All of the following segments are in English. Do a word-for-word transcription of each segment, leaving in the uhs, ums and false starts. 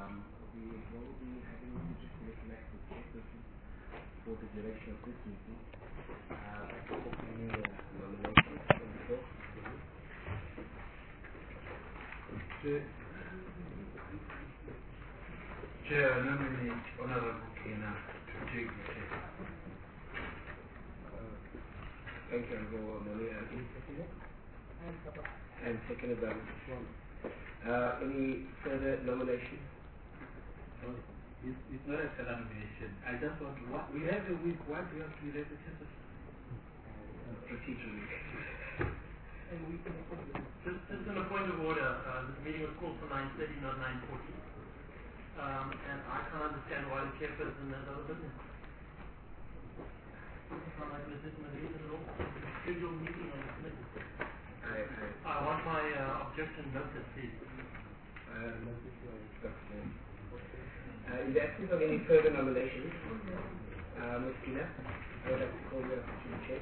um, we will be having just to select the chairperson for the duration of this meeting. Uh, I can open the uh, nominations from the floor. Chair, I nominate Honorable Kena to take the chair. Uh, thank you, Honorable Moni. Uh, can you second it? And seconded by Mister Swan. Uh, any further nominations? No, it's, it's not a nomination. I just want to, what, we have a week. Why do you have to elect the chairperson? Uh, procedurally. Just, just on a point of order, uh, this meeting was called for nine thirty, not nine forty. Um, and I can't understand why the chairperson has other business. It's not like a legitimate reason at all. It's a scheduled meeting on the committee. I, I, I want my uh, objection noted, please. uh, uh, in the absence of any further nominations, uh, Miz Tina, I would like to call you up to the chair.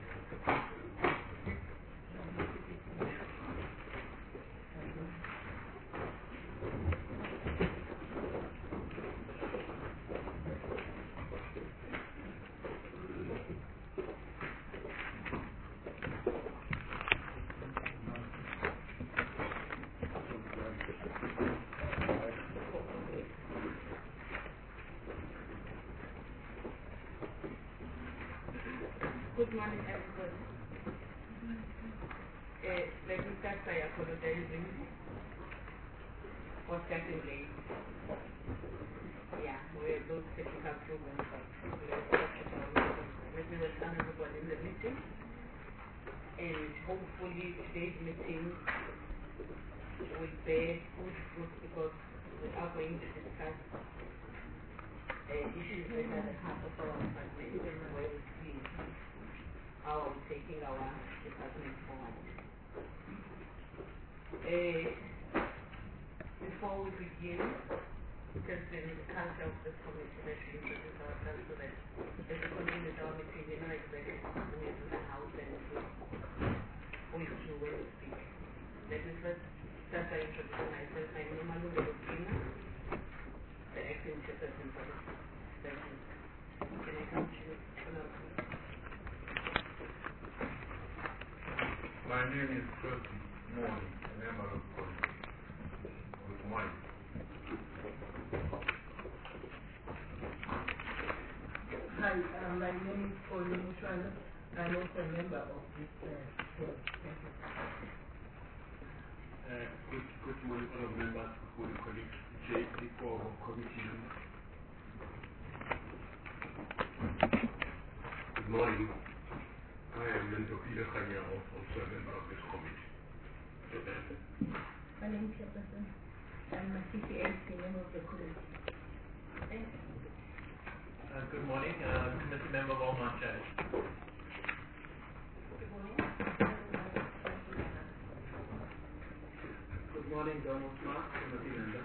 Good morning, everybody. Uh, let me start by apologizing for starting late. Yeah, we have those technical problems, but we have let me welcome everybody in the meeting. And hopefully today's meeting will bear good fruit because we are going to discuss uh, issues that are at the heart of our department where we see how we're taking our department forward. Uh, before we begin, it has been the culture of this committee that we introduce ourselves so that as we continue with our meeting, we know exactly who is in the house and who is to when we speak. Let me first start by introducing myself. I'm Nomalo Melokina, the acting chairperson for this session. Can I come to you? My name is Crosby Morning, a member of Congress. Good morning. Hi, uh, my name is Pauline Mushwana. I'm also a member of this uh, board. Thank you. Uh, good, good morning, all of members, good colleagues, J P for committee. Good morning. I am Mentor Peter Khanya, also a member of this committee. My name is Chairperson. I'm a C P A, member of the committee. Thank you. Uh, good morning, uh, committee member Walmart Judge. Good morning. Good morning, Donald Smart, committee member.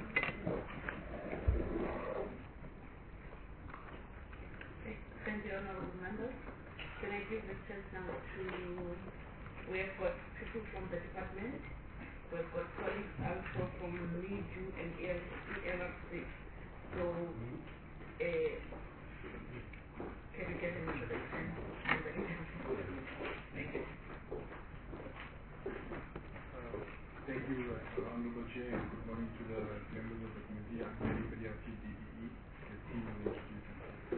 Thank you, honorable members. Can I give the chance now to, we have got people from the department, we have got colleagues also from NIDU and E L R C. So, uh, can you get an introduction from the leadership? Thank you. Uh, thank you, uh, Honorable Chair, and good morning to the members of the committee. I'm Mary Padiati, D B E, the team of the institution.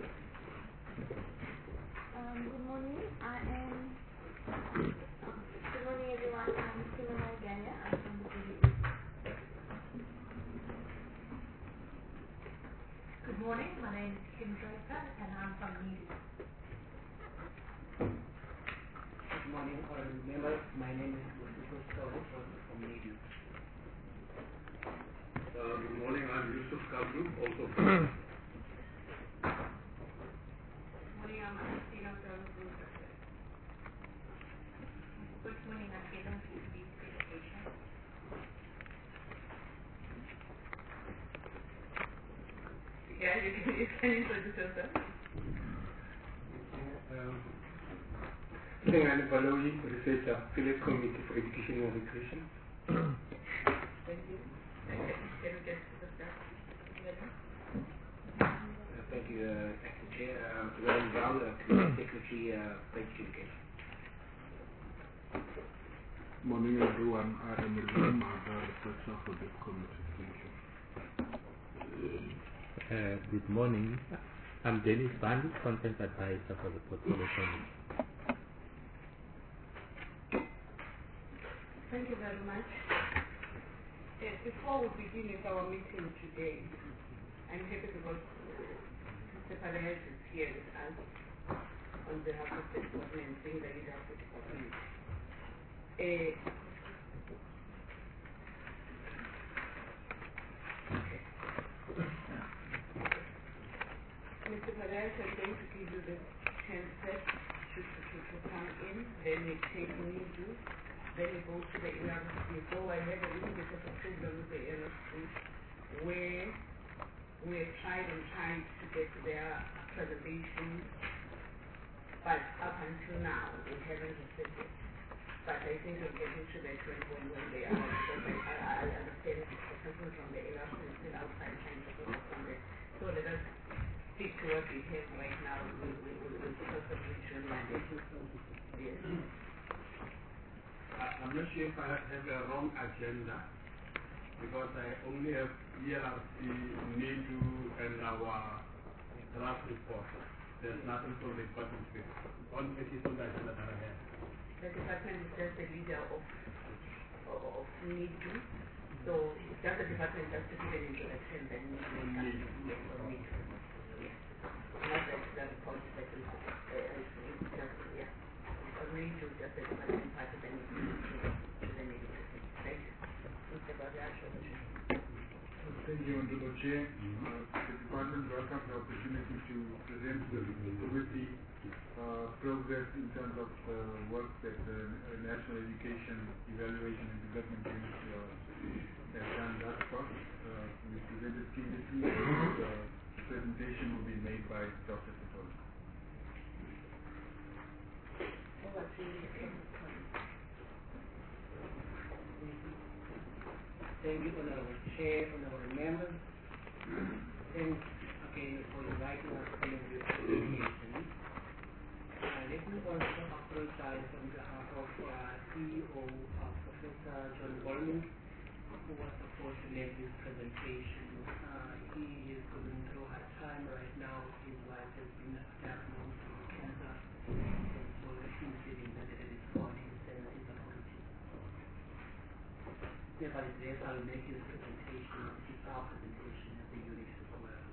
Um, good morning. I am. Good morning, everyone. I'm Simona Ganya. I'm from the D B E. Good morning. My name is Kim Draper, and I'm from NIDU. Good morning, honorable members. My name is Yusuf Kaur, also from NIDU. Uh, good morning, I'm Yusuf Kabru, also from Good morning, I'm Christina from Good morning. I'm Helen from Education. Yeah, you can, you can introduce yourself. Um, Singani Baloyi, Researcher, Philip Committee for Education and Recreation. Thank you. Can you get to the start? Warren Brown, uh, Community Secretary, uh, Basic Education. Morning everyone, I am Rizwan Mahda, researcher for this committee. Thank you. Uh, good morning. I'm Dennis Bandy, Content Advisor for the Portfolio Committee. Thank you very much. Yes, before we begin with our meeting today, I'm happy to go Mister Perez is here with us on behalf of the department, being the leader of the department. Uh, Mister Perez is going to give you the ten steps to, to, to come in, then we take Nidu, then we go to the N R C. So I had a little bit of a problem with the N R C where we have tried and tried to get their presentation, but up until now we haven't received it. But I think we'll get into that when, when they are, because I, I understand the person from the N R C is still outside trying to focus on that. So let us stick to what we have right now. We will we, we, possibly join Monday. Yes. I'm not sure if I have a wrong agenda, because I only have E L R C, NIDU, and our draft report. There's nothing from the department. All the is on the agenda that I have. The department is just the leader of, of NIDU. So it's just the department just to give an introduction, then NIDU yes, or NIDU. Yes. Not that the report is like it's just, yeah. Or NIDU, just the department part of the NIDU to the NIDU. Thank you. Mister Bajaj. Thank you, Honorable Chair. Uh, the Department welcomes the opportunity to present to the committee uh, progress in terms of the work that the uh, National Education Evaluation and Development Unit uh, has done thus far. Uh, we presented previously, and uh, the presentation will be made by Doctor Satola. Thank you, Honorable Chair, Honorable Members. Thanks again for inviting us to the presentation. Uh, let me also apologize on behalf of uh, C E O uh, Professor John Goldman, who was supposed to make this presentation. Uh, he is going through hard time right now. His wife has been diagnosed with cancer, and so he's feeling that at this point he sends his apologies. Nevertheless, I will make his presentation, his our presentation as a unit as well.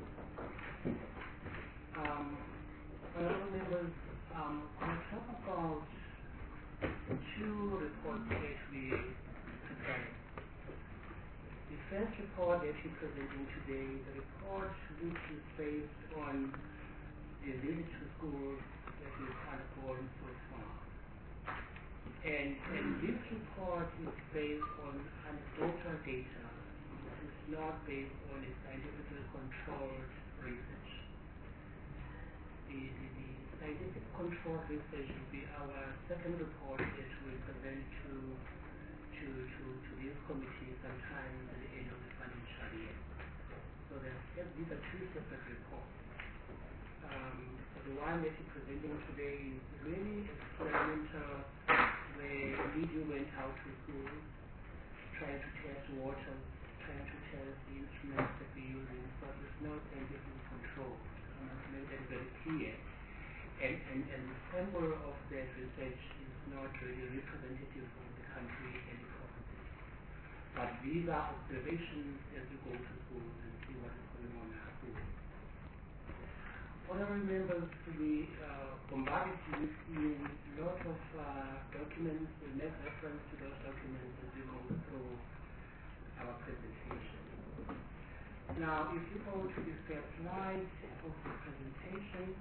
Um, honorable members, um, I'll talk about two reports that we prepared. The first report that we're presenting today is a report which is based on the visit to schools that we've undergone so far. And, and this report is based on anecdotal data. It is not based on a scientifically controlled research. The, the, the scientific controlled research will be our second report that we present to, to, to, to this committee sometime at the end of the financial year. So these are two separate reports. Um, the one that we're presenting today is really experimental, where NIDU went out to schools, trying to test water, trying to test the instruments that we're using, but it's not scientifically controlled. I must make that very clear. And, and, and the sample of that research is not really representative of the country and the provinces. But these are observations as we go to schools and see what is going on in our schools. Honorable members, we uh, bombarded you with a lot of uh, documents. We make reference to those documents as we go through our presentation. Now, if you go to the first slide of the presentation,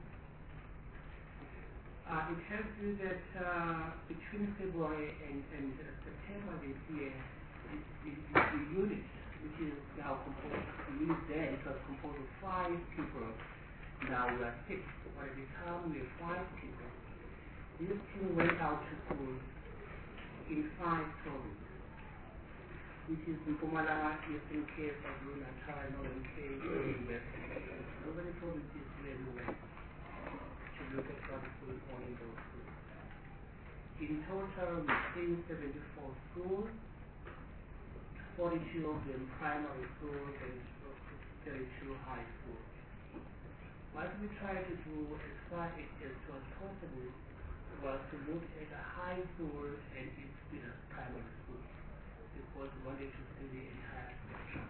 uh, it tells you that uh, between February and, and uh, September this year, the, the, the unit, which is now composed, the unit there, it was composed of five people. Now we are six, but at the time we are five people. This team went out to school in five provinces, which is Mpumalanga, Eastern Cape, KwaZulu-Natal, Northern Cape, and Western Cape. Those are the provinces where we went. what is going on in those schools. In total, we see seventy-four schools, forty-two of them primary schools and thirty-two high schools. What we try to do as far as it was possible was to look at the high school and its students' primary school, because we wanted to see the entire spectrum.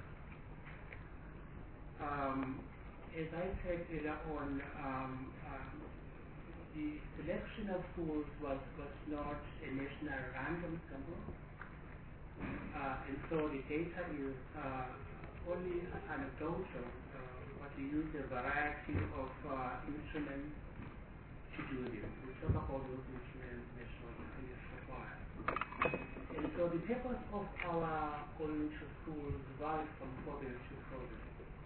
Um, as I said earlier on, um, um, the selection of schools was, was not a national random sample, uh, and so the data is uh, only anecdotal, uh, but we use a variety of uh, instruments to do this. We talk about those instruments national in a while. And so the purpose of our going to schools varies from province to province.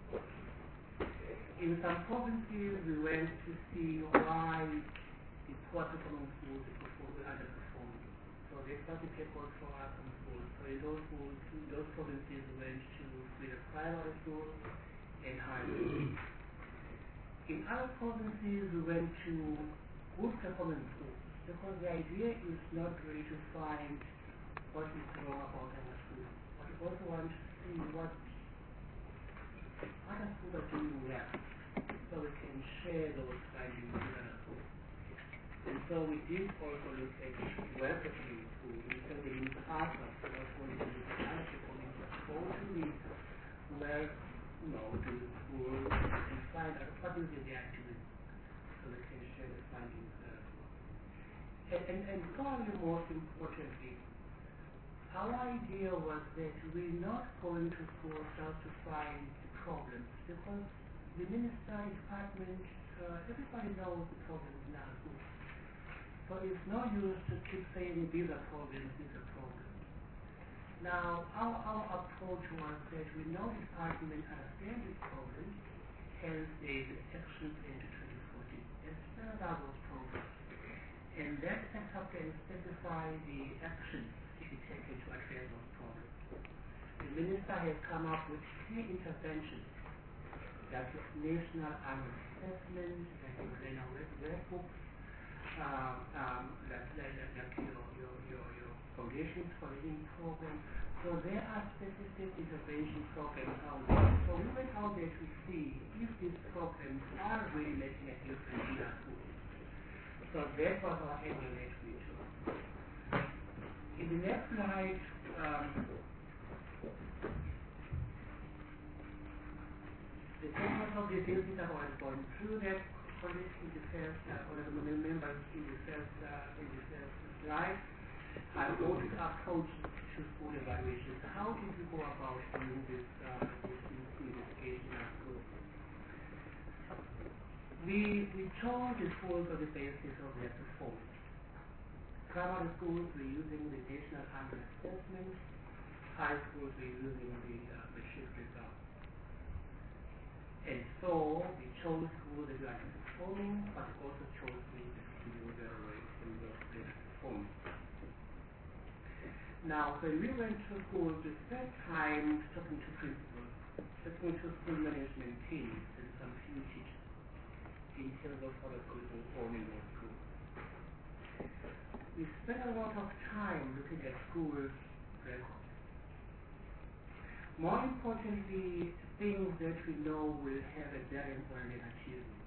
In some provinces, we went to see why the poor performing schools were underperforming. So they started to purpose for us in schools. So in those schools, those provinces went to the primary school and high school. In other provinces, we went to good performing schools, because the idea is not really to find what is wrong about our schools, but we also want to see what other schools are doing well, so we can share those findings with other schools. And so we did also look at well-performing schools. We said we need to ask us what we do with other people in the school to read well, you know, to the school and find out what is the activity, so we can share the findings there. And, and, and probably most importantly, our idea was that we're not going to school just to find the problems, because the minister, department, uh, everybody knows the problems in our school. So it's no use to keep saying these are problems, these are problems. Now, our, our approach was that we know the department understands this problem, hence there is an action plan to twenty fourteen. And spell out those programs. And that setup can specify the actions to be taken to address those problems. The minister has come up with key interventions, like national annual assessment, like your annual workbooks, um, um, like, like, like your, your, your, your foundations for living program. So there are specific intervention programs out there. So we went out there to see if these programs are really making a difference in our schools. So that was our annual next week. In the next slide, um, the purpose of this is that I was going through that colleagues in the first, uh, or the members in the first, uh, in the first slide. I wrote the approach to school evaluation. How did we go about doing this, uh, this investigation at school? We, we chose the schools on the basis of their performance. Primary schools were using the national annual assessment. High schools were using the uh, matric results. And so we chose schools that were underperforming, but also chose schools that were doing very well in terms of their performance. Now, when we went to schools, we spent time talking to principals, talking to school management teams, and some few teachers in terms of what was going on in those schools. We spent a lot of time looking at school records. More importantly, things that we know will have a bearing on their achievement.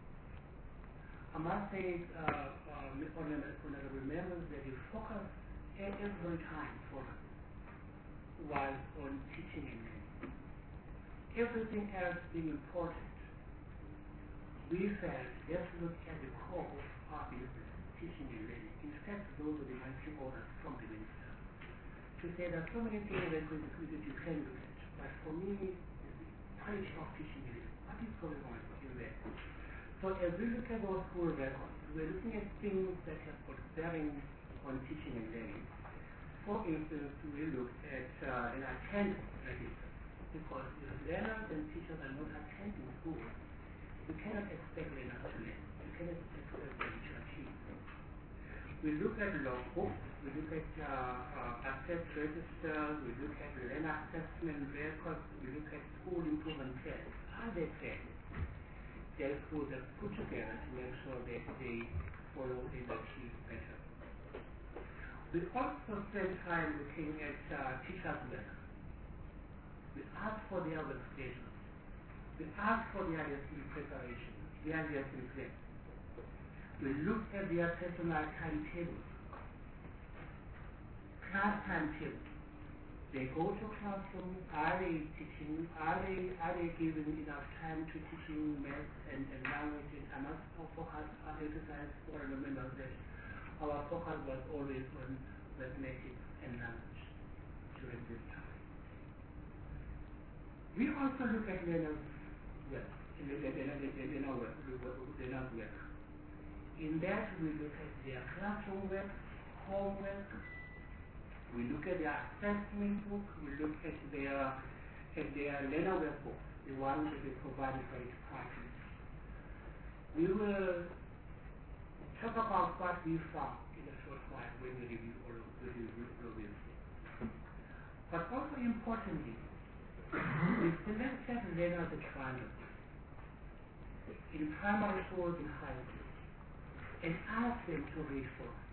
I must say, uh, uh, Honorable remembers that the focus at every time for us was on teaching and learning. Everything else being important, we felt let's look at the core of our business, teaching and learning. In fact, those were the marching orders from the minister. To say there are so many things that you can look at, but for me, the quality of teaching and learning, what is going on in there? So as we look at those school records, we're looking at things that have got bearing on teaching and learning. For instance, we looked at uh, an attendance register, because if learners and teachers are not attending school, you cannot expect them to learn. You cannot expect them to achieve. We look at logbooks, we look at uh, uh, access registers, we look at learner assessment records, we look at school improvement tests. Are they fair? their schools are put together to make sure that they follow and achieve better. We also spend time looking at uh, teachers' work. We ask for their workstations. We ask for their lesson preparation, their lesson plans. We look at their personal timetables, class timetables. They go to classroom, are they teaching, are they, are they given enough time to teaching math and, and language? And I must focus, uh, emphasize for the members that our focus was always on mathematics and language during this time. We also look at learners' work, learner work, learners' work. In that, we look at their classroom work, homework. We look at their assessment book. We look at their at their learner work book, the one that is provided by the department. We will talk about what we found in a short while when we review all of the review all of this. But also importantly, we selected learners at random in primary schools and high schools and asked them to read for us.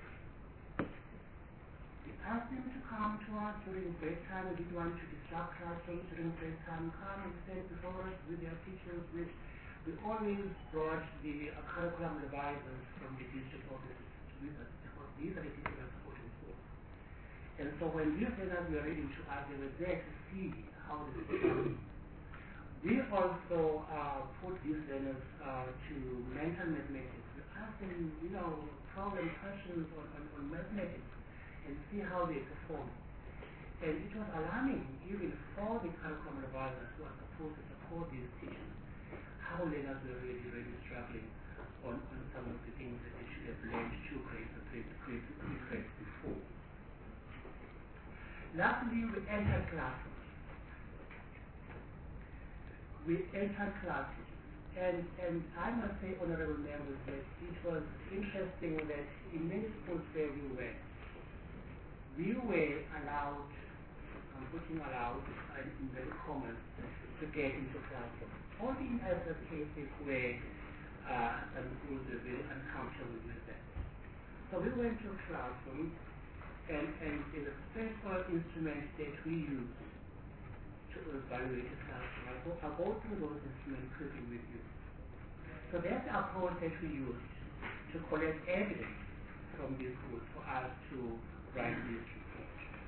We asked them to come to us during break time. We didn't want to disrupt classrooms during break time. Come and stand before us with their teachers. With, we always brought the uh, curriculum advisors from the district offices with us because these are the people we are supporting for. And so when these learners were reading to us, they were there to see how this is done. We also uh, put these learners uh, to mental mathematics. We asked them, you know, problem questions on, on, on mathematics and see how they perform. And it was alarming, even for the curriculum advisors who are supposed to support these teachers, how learners were really, really struggling on, on some of the things that they should have learned two grades or three, three, three grades before. Lastly, we entered classes. We entered classes. And, and I must say, honorable members, that it was interesting that in many schools where we went, we were allowed, I'm putting allowed in inverted commas, to get into classrooms. Only in other cases where uh, some schools were very uncomfortable with that. So we went to classrooms, and, and there's a special instrument that we use to evaluate a classroom. I'll go, I'll go through those instruments quickly with you. So that's the approach that we used to collect evidence from these schools for us to write this report.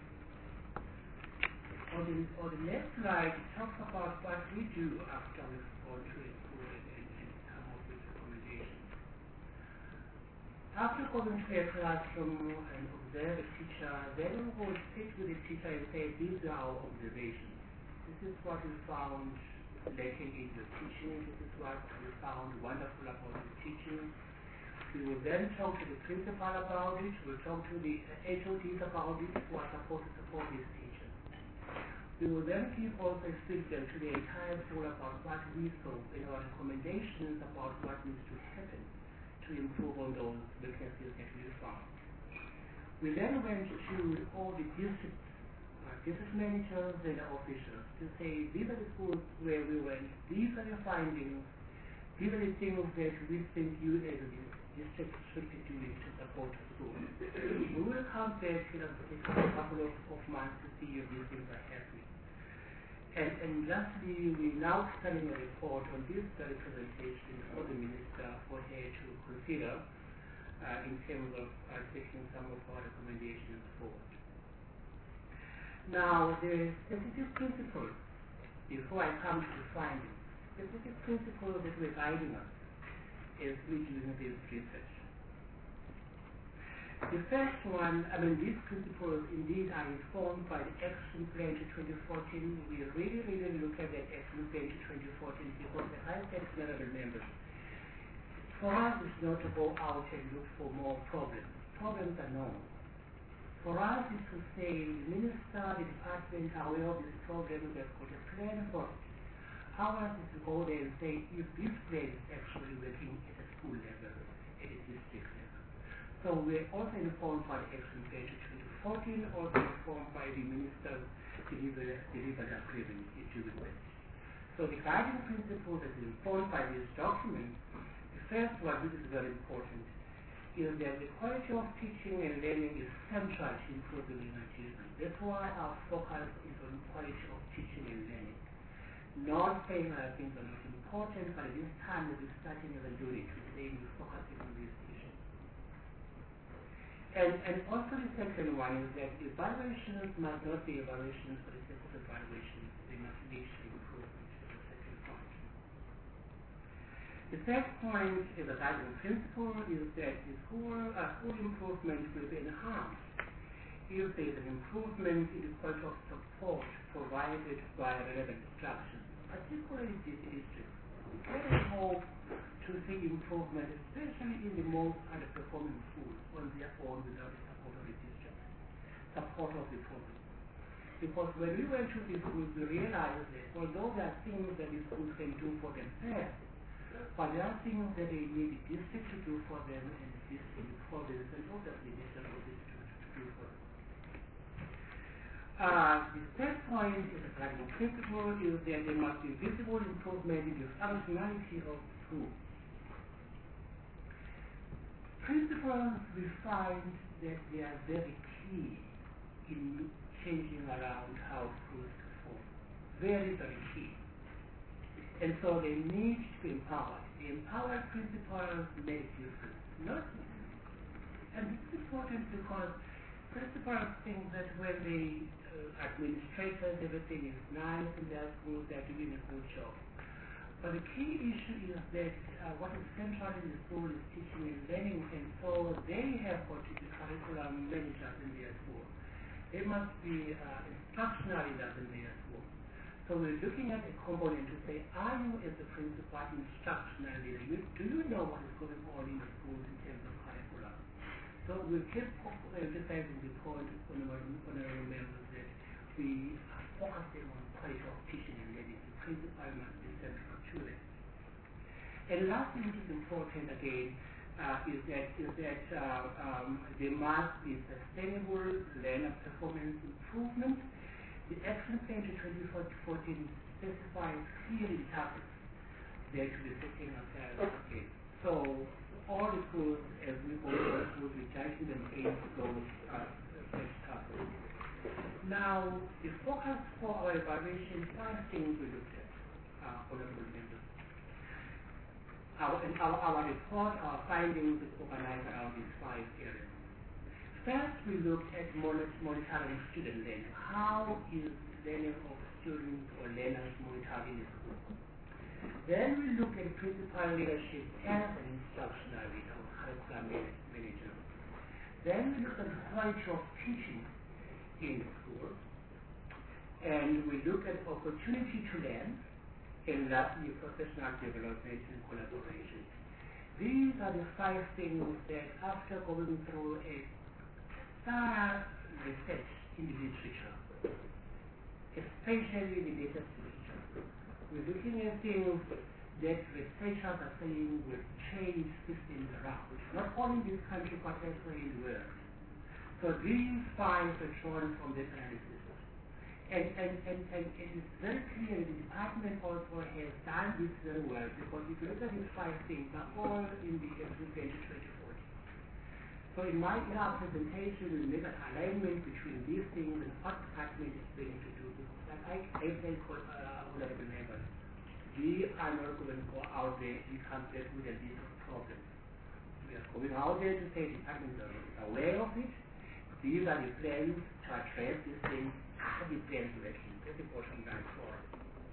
On the, on the next slide, it talks about what we do after we've gone to a school and, and, and come up with recommendations. After going to a classroom and observe a teacher, then we will sit with the teacher and say, these are our observations. This is what we found lacking in your teaching. This is what we found wonderful about your teaching. We will then talk to the principal about it. We'll talk to the H O Ds about it who are supposed to support these teachers. We will then give also feedback to the entire school about what we saw in our recommendations about what needs to happen to improve on those weaknesses that we found. We then went to all the district, uh, district managers and officials to say, these are the schools where we went, these are the findings, these are the things that we think you as a district should be doing to support the school. We will come back in a, in a couple of, of months to see if these things are happening. And, and lastly, we're now studying a report on this very presentation for the Minister for her to consider uh, in terms of uh, taking some of our recommendations forward. Now, the specific principles, before I come to the findings, specific principles that we're guiding us as we're doing this research. The first one, I mean, these principles indeed are informed by the Action Plan to twenty fourteen. We really, really look at that Action Plan to twenty fourteen because the high tax honorable members, for us it's not to go out and look for more problems. Problems are known. For us is to say, the minister, the department are aware of this problem, they've got a plan for it. Ours is to go there and say, if this plan is actually working at a school level, at a district level. So we're also informed by the Action Plan to twenty fourteen, also informed by the Minister's delivered agreement during that. So the guiding principle that is informed by this document, the first one, which is very important, is that the quality of teaching and learning is central to improving learning achievement. That's why our focus is on quality of teaching and learning. Not saying that things are not important, but at this time we'll be starting as a unit to say we're focusing on these issues. And, and also the second one is that evaluations must not be evaluations for the sake of evaluations. They must lead to improvement. Is the second point. The third point is a guiding principle is that the school, uh, school improvement will be enhanced if there is an improvement in the quality of support provided by relevant instruction, particularly this district. We can hope to see improvement, especially in the most underperforming schools on their own without the support of the district, support of the province. Because when we went to these schools, we realized that although there are things that the schools can do for themselves, but there are things that they need the district to do for them and the district, the province, and obviously the national district to do for them. Uh, the third point is a guiding principle is that there must be visible improvement in the functionality of the school. Principles we find that they are very key in changing around how schools perform. Very, very key. And so they need to be empowered. The empowered principles make difference. Not, and this is important because principals think that when the uh, administrators, everything is nice in their schools, they're doing a good job. But the key issue is that uh, what is central in the school is teaching and learning, and so they have got to be curriculum managers in their school. They must be uh, instructional leaders in their school. So we're looking at a component to say, are you as a principal instructional leader? You, do you know what is going on in the schools in terms of curriculum? So we keep emphasizing the point, honorable members, that we are focusing on quality of teaching and learning. The principal must be central to that. And lastly, which is important again, uh, is that, is that uh, um, there must be sustainable learner performance improvement. The Action Plan to twenty fourteen specifies clearly targets that we are setting ourselves against. So all the schools, as we go to schools, we judge them against those uh, such targets. Now, the focus for our evaluation, five things we looked at, uh, honorable members. Our, in our, our report, our findings is organized around these five areas. First, we looked at monitoring student learning. How is learning of students or learners monitored in the school? Then we look at principal leadership as an instructional leader or curriculum manager. Then we look at the quality of teaching in the school. And we look at opportunity to learn, and lastly, professional development and collaboration. These are the five things that after going through a thorough research in the literature, especially in the latest literature, we're looking at things that researchers are saying will change systems around, not only in this country but also in the world. So these five are drawn from this analysis. And, and, and, and it is very clear that the department also has done this very well, because if you look at these five things, they're all in the Action Plan twenty fourteen. So in my in our presentation, we make an alignment between these things and what department is willing to do. Like I, I say, uh, honorable members, we are not going to go out there and come back with a list of problems. We are going out there to say departments are aware of it. These are the plans to address these things. Are the plans to action? That's the bottom line for us.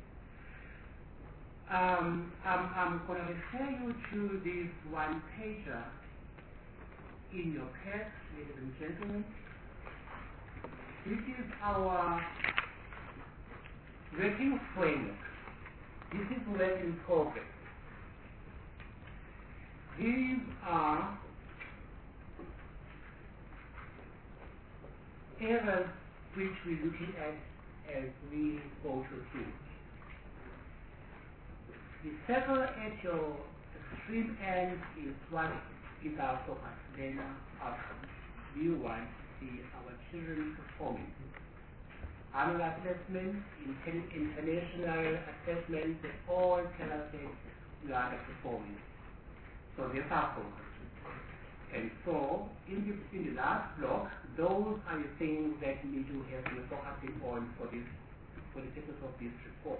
Um, I'm, I'm going to refer you to this one pager in your pack, ladies and gentlemen. This is our working framework. This is work in progress. These are areas which we're looking at as we go to school. The circle at your extreme end is what is our focus, learner outcomes. We want to see our children performing. annual assessment, inter- international assessment, they all tell us that we are underperforming. So that's our focus. And so, in the, in the last block, those are the things that we do have to focus on for this, for the purpose of this report.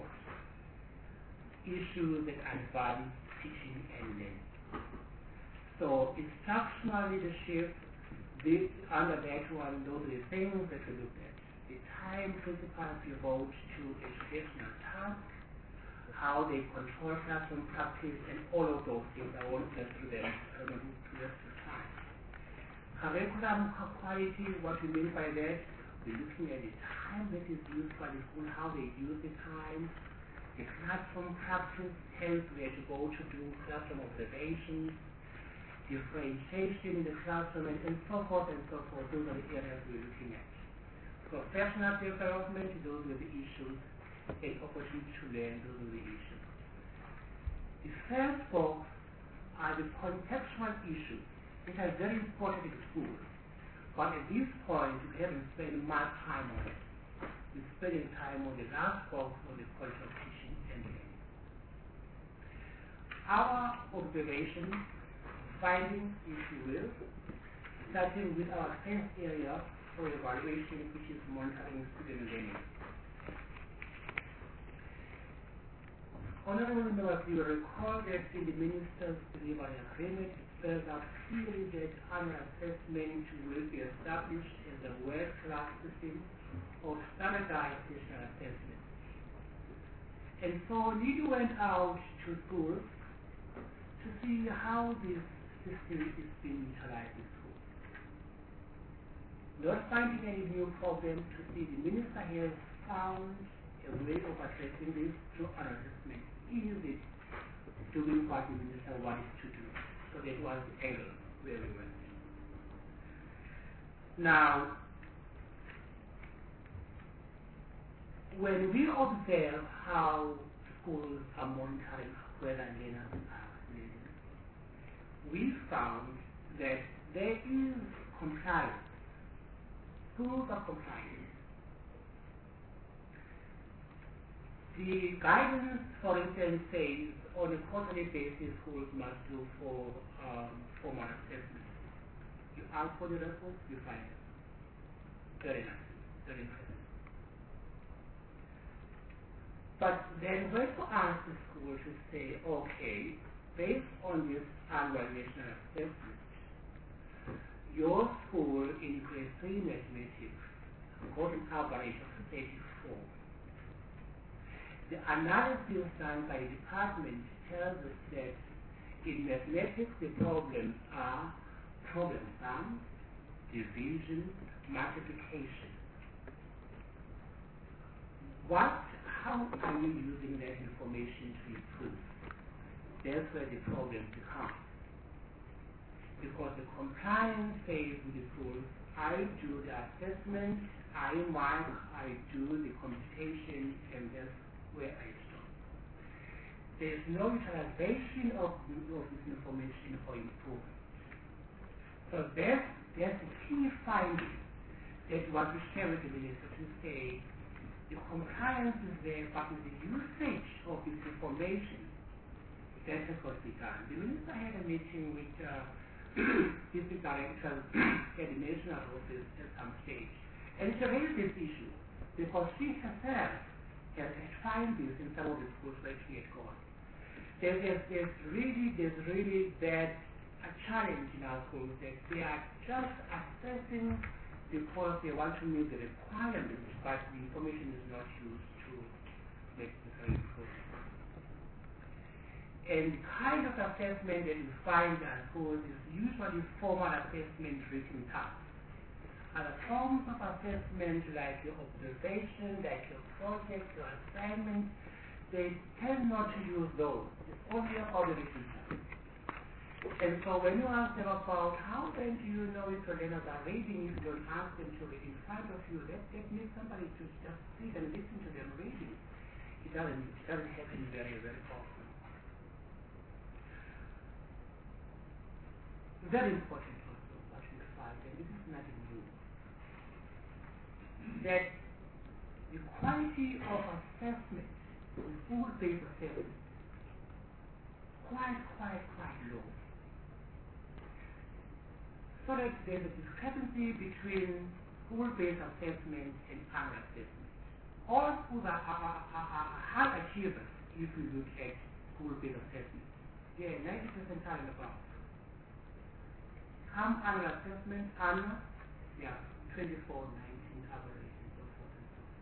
Issues that advance teaching and learning. So, instructional leadership, this, under that one, those are the things that we look at. The time principles devote to educational tasks, how they control classroom practice, and all of those things. I won't get through them. I don't want to rest of time. Curriculum quality, what we mean by that, we're looking at the time that is used by the school, how they use the time, the classroom practice, hence we have to go to do classroom observations, differentiation in the classroom, and, and so forth and so forth. Those are the areas we're looking at. Professional development, those are the issues, and opportunity to learn, those are the issues. The first box are the contextual issues. It is very important in school, but at this point we haven't spent much time on it. We're spending time on the last box on the quality of teaching and learning. Our observation, findings, if you will, starting with our first area for evaluation, which is monitoring student learning. Honorable members, you will recall that in the Minister's Delivery Agreement, it spells out clearly that annual assessment will be established as a world-class system of standardized national assessment. And so Lidu went out to schools to see how this system is being utilized in schools. Not finding any new problem, to see the Minister has found a way of addressing this through an assessment. Is it doing what the Minister wanted to do? So that was the angle where we went. Now, when we observe how schools are monitoring whether learners are learning, we found that there is compliance. Schools are complying. The guidance, for instance, says on a quarterly basis schools must do for um, formal assessment. You ask for the results, you find it. Very nice, very impressive. But then when you ask the school to say, okay, based on this annual national assessment, your school in grade three mathematics got an average of thirty-four. The analysis done by the department tells us that in mathematics the problems are problem sum, division, multiplication. What, how are you using that information to improve? That's where the problem becomes. Because the compliance phase with the school, I do the assessment, I mark, I do the computation, and that's where I stop. There is no utilization of, of this information for improvement. So that's, that's the key finding that what we share with the minister to say the compliance is there, but with the usage of this information, that has got to be done. The minister had a meeting with uh, district directors at the national office at some stage, and she raised this issue because she herself has found this in some of the schools where she had gone. There, there's, there's really, there's really that a challenge in our schools that they are just assessing because they want to meet the requirements, but the information is not used to make necessary improvements. And the kind of assessment that you find at schools is usually formal assessment written tasks. Other forms of assessment like your observation, like your project, your assignment, they tend not to use those. It's only about the written tasks. And so when you ask them about how then do you know if your learners are reading, if you don't ask them to read in front of you, that, that needs somebody to just sit and listen to them reading. It doesn't, it doesn't happen very, very often. Very important also what we find, and this is nothing new, that quality of assessment, school-based assessment, quite, quite, quite low. So that there's a discrepancy between school-based assessment and other assessment. All schools are, are, are, are, are high achievers if you look at school-based assessment. They're ninety percent and above. Come annual assessment, annual, they are twenty-four, nineteen average and so forth and so on.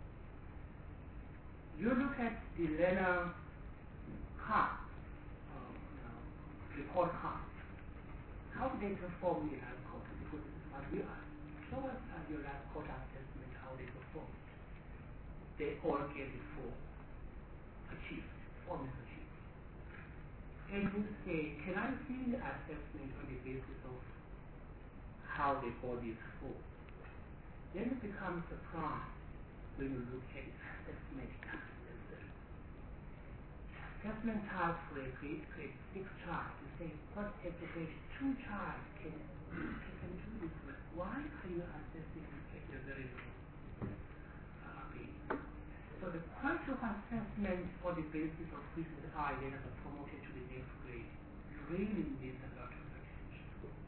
You look at the learner card, um, uh, report card. How did they perform in last quarter? Because this is what we ask. Show us uh, your last quarter assessment, how they performed. They all gave it four. Achieved. Performance achieved. And you say, can I see the assessment on the basis of how they got these four? Then it becomes a surprise when you look at assessment tasks themselves. Assessment task for a grade, grade six child, you say, what if the grade two child can, can do this work? Why are you assessing at a very low uh, grade? So the quality of assessment on the basis of which the I then are promoted to the next grade really needs a lot of attention.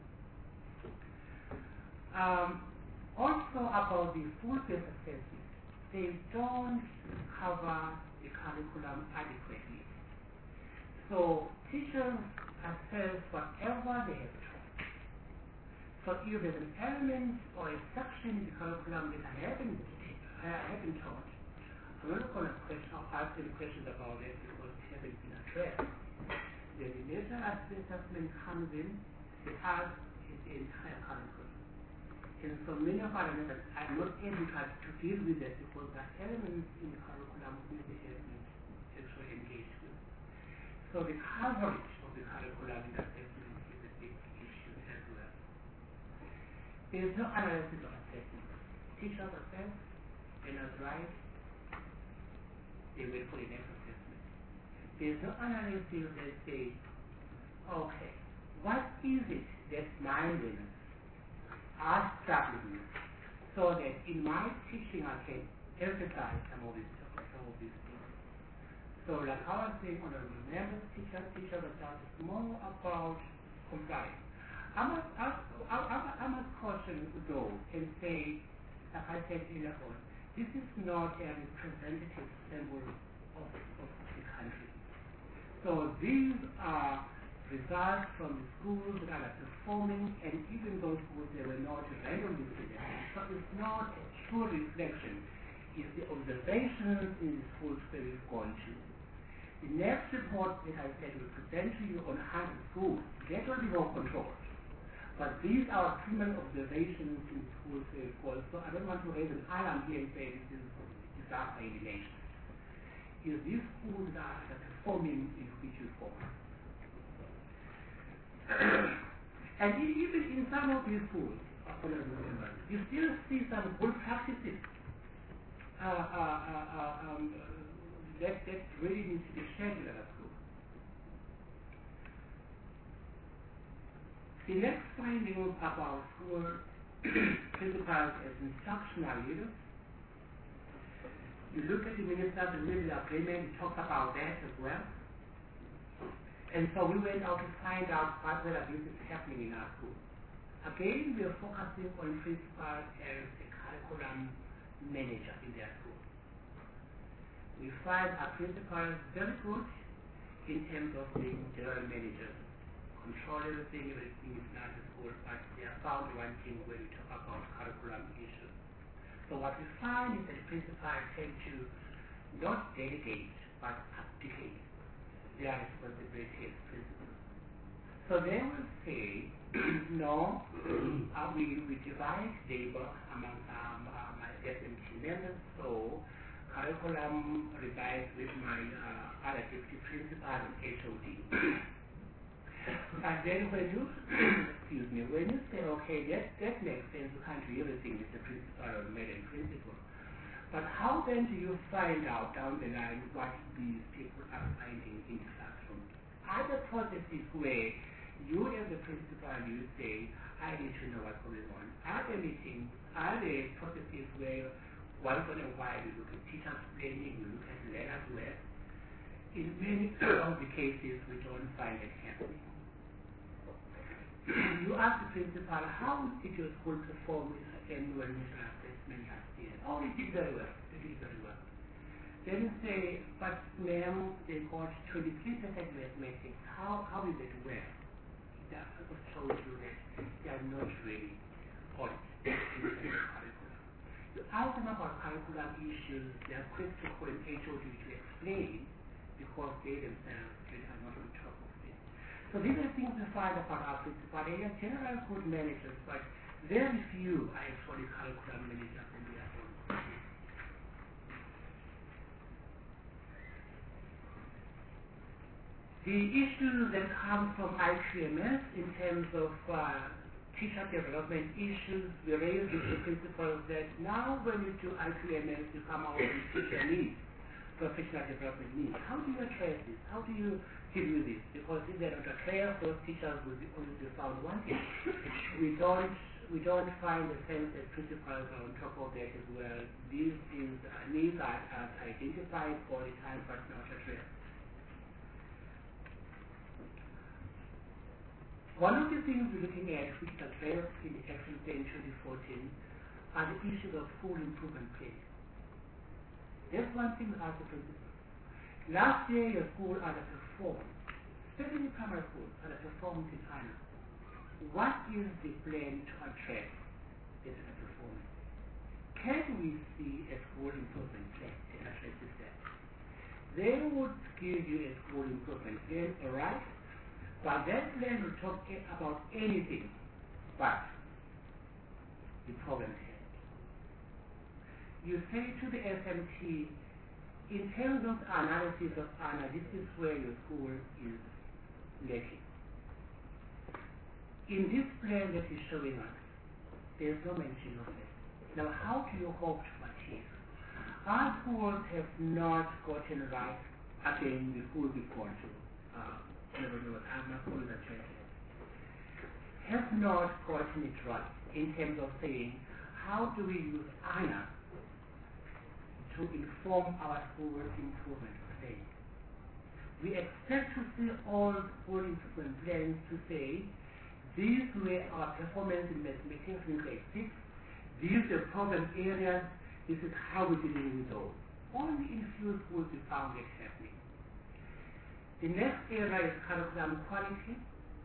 Um, also about the full-based assessment, they don't cover the curriculum adequately. So teachers assess whatever they have taught. So if there's an element or a section in the curriculum that I haven't, I haven't taught, I'm not going to question, I'll ask any questions about it because it hasn't been addressed. Then the later assessment comes in, they ask the entire curriculum. And so many of our learners are not able to deal with that because there are elements in the curriculum which they haven't actually engaged with. So the coverage of the curriculum in assessment is a big issue as well. There is no analysis of assessment. Teachers assess, learners write, they wait for the next assessment. There is no analysis that says, okay, what is it that my learners are struggling with so that in my teaching I can emphasize some of these, some of these things. So like I was saying, honorable members, teachers, teachers are just more about compliance. I must, I, I, I, I must caution though and say, like I said earlier on, this is not a representative sample of, of the country. So these are results from the schools that are performing, and even those schools that were not randomly selected. So it's not a true reflection. It's the observations in the schools that we've gone to. The next report that I said will present to you on one hundred schools, that will be more controlled. But these are criminal observations in the schools that we've gone. So I don't want to raise an alarm here and say this is disaster in the nation. Is these schools that are performing in which you focus. And even in some of these schools, you still see some good practices uh, uh, uh, uh, um, that, that really needs to be shared with other schools. The next finding about school principals as instructional leaders, you look at the Minister's Religious Agreement, it talks about that as well. And so we went out to find out whether this is happening in our school. Again, we are focusing on principals as a curriculum manager in their school. We find our principals very good in terms of being general managers, control everything, everything is not the school, but they are found wanting when we talk about curriculum issues. So what we find is that principals tend to not delegate, but abdicate their responsibility as principals. So they will say, no, uh, we, we divide labor among um, uh, my S M T members, so curriculum resides with my uh, other deputy principal and H O D. And then when you, excuse me, when you say, okay, that, that makes sense, you can't do everything with the principal or madam principal. But how then do you find out down the line what these people are finding in the classroom? Are there processes where you as the principal, you say, I need to know what's going on? Are there meetings? Are there processes where once in a while we look at teachers training, we look at learners' work. In many of the cases, we don't find it happening. You ask the principal, how did your school perform its annual mission assessment last year? Oh, it did very well. It did very well. Then you say, but ma'am, they got twenty-three percent mathematics. How, how is it well? That was told you that they are not really on it. You ask them about curriculum issues, they are quick to call an H O D to explain because they themselves really are not on top of it. So these are things we find about our principal. They are general good managers, but very few are actually curriculum managers on their own. The issues that come from I Q M S in terms of uh, teacher development issues, we raised with the principles that now when you do I Q M S, you come out with teacher needs, professional development needs. How do you address this? How do you deal with this? Because if they're not addressed, those teachers will be only be found wanting. We don't, we don't find the sense that principals are on top of that as well. These things, uh, needs are, are identified all the time but not addressed. One of the things we're looking at, which is addressed in the action plan twenty fourteen, are the issues of school improvement plan. That's one thing we asked the principal. Last year, your school underperformed, especially primary schools underperformed in China. What is the plan to address this underperformance? Can we see a school improvement plan that addresses that? They would give you a school improvement plan, all right? But that plan will talk about anything but the problem ahead. You say to the S M T, in terms of analysis of A N A, this is where your school is lacking. In this plan that is showing us, there is no mention of that. Now, how do you hope to achieve? Our schools have not gotten right again the school before to. Uh, I'm not calling that church have not gotten it right in terms of saying how do we use A N A to inform our school improvement plan. We expect to see all school improvement plans to say these were our performance in mathematics in grade six, these are problem areas, this is how we're dealing with those. Only in few schools we found it happening. The next area is curriculum quality.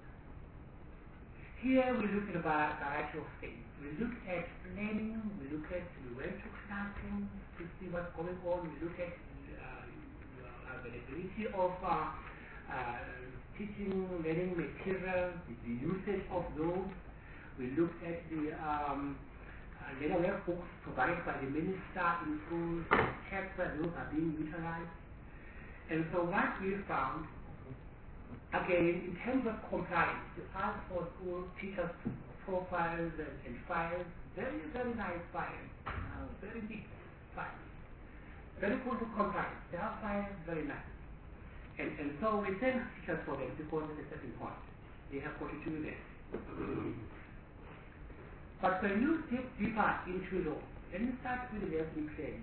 Here we look at a variety of things. We look at planning, we look at, we went to classrooms to see what's going on, we look at uh, availability of uh, uh, teaching, learning materials, the, the usage of those. We look at the um, uh, learner workbooks provided by the minister in schools, check where those are being utilized. And so what we found, again, in terms of compliance, the ask for school teachers' profiles and, and files, very, very nice files, uh, very big files, very good to compliance. They are files, very nice. And, and so we send teachers for them because at a certain point, they have got to do that. But when you dig deeper into those, let me start with the lesson plan.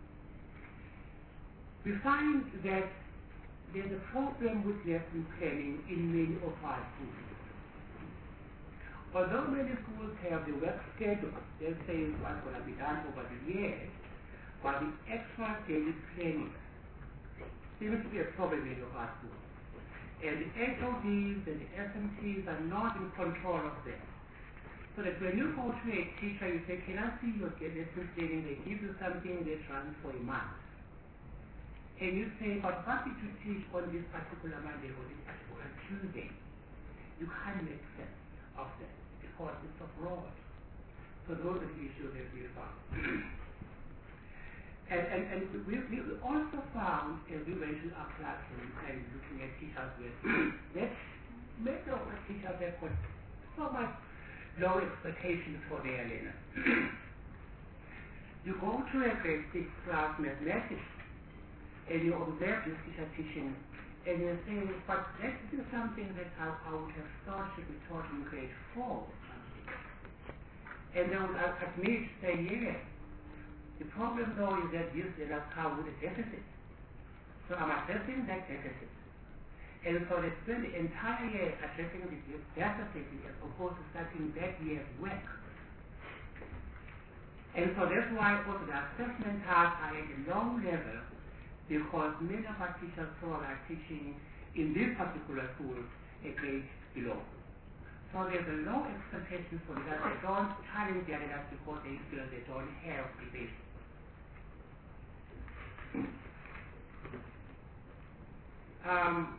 We find that there's a problem with lesson planning in many of our schools. Although many schools have the work schedule, they say what's going to be done over the years, but the extra daily planning seems to be a problem in many of our schools. And the H O Ds and the S M Ts are not in control of them. So that when you go to a teacher, you say, can I see your lesson planning? They give you something that runs for a month. And you say, but what did you teach on this particular Monday or this particular Tuesday? You can't make sense of that because it's so broad. So those are the issues that we found. and, and, and we, we also found, as we went to our classroom and looking at teachers with, that many of the teachers have got so much low expectations for their learners. You go to a grade six class mathematics, and you observe this teacher teaching, and you say, but this is something that I, I would have thought should be taught in grade four. And they would admit, say, yes, The problem though is that these learners come with a deficit. So I'm addressing that deficit. And so they spend the entire year addressing the deficit as opposed to starting that year's work. And so that's why also the assessment tasks are at a low level, because many of our teachers who are teaching in this particular school a grade below. So there's a low expectation for that. They don't challenge their learners because they feel they don't have the basics. Um,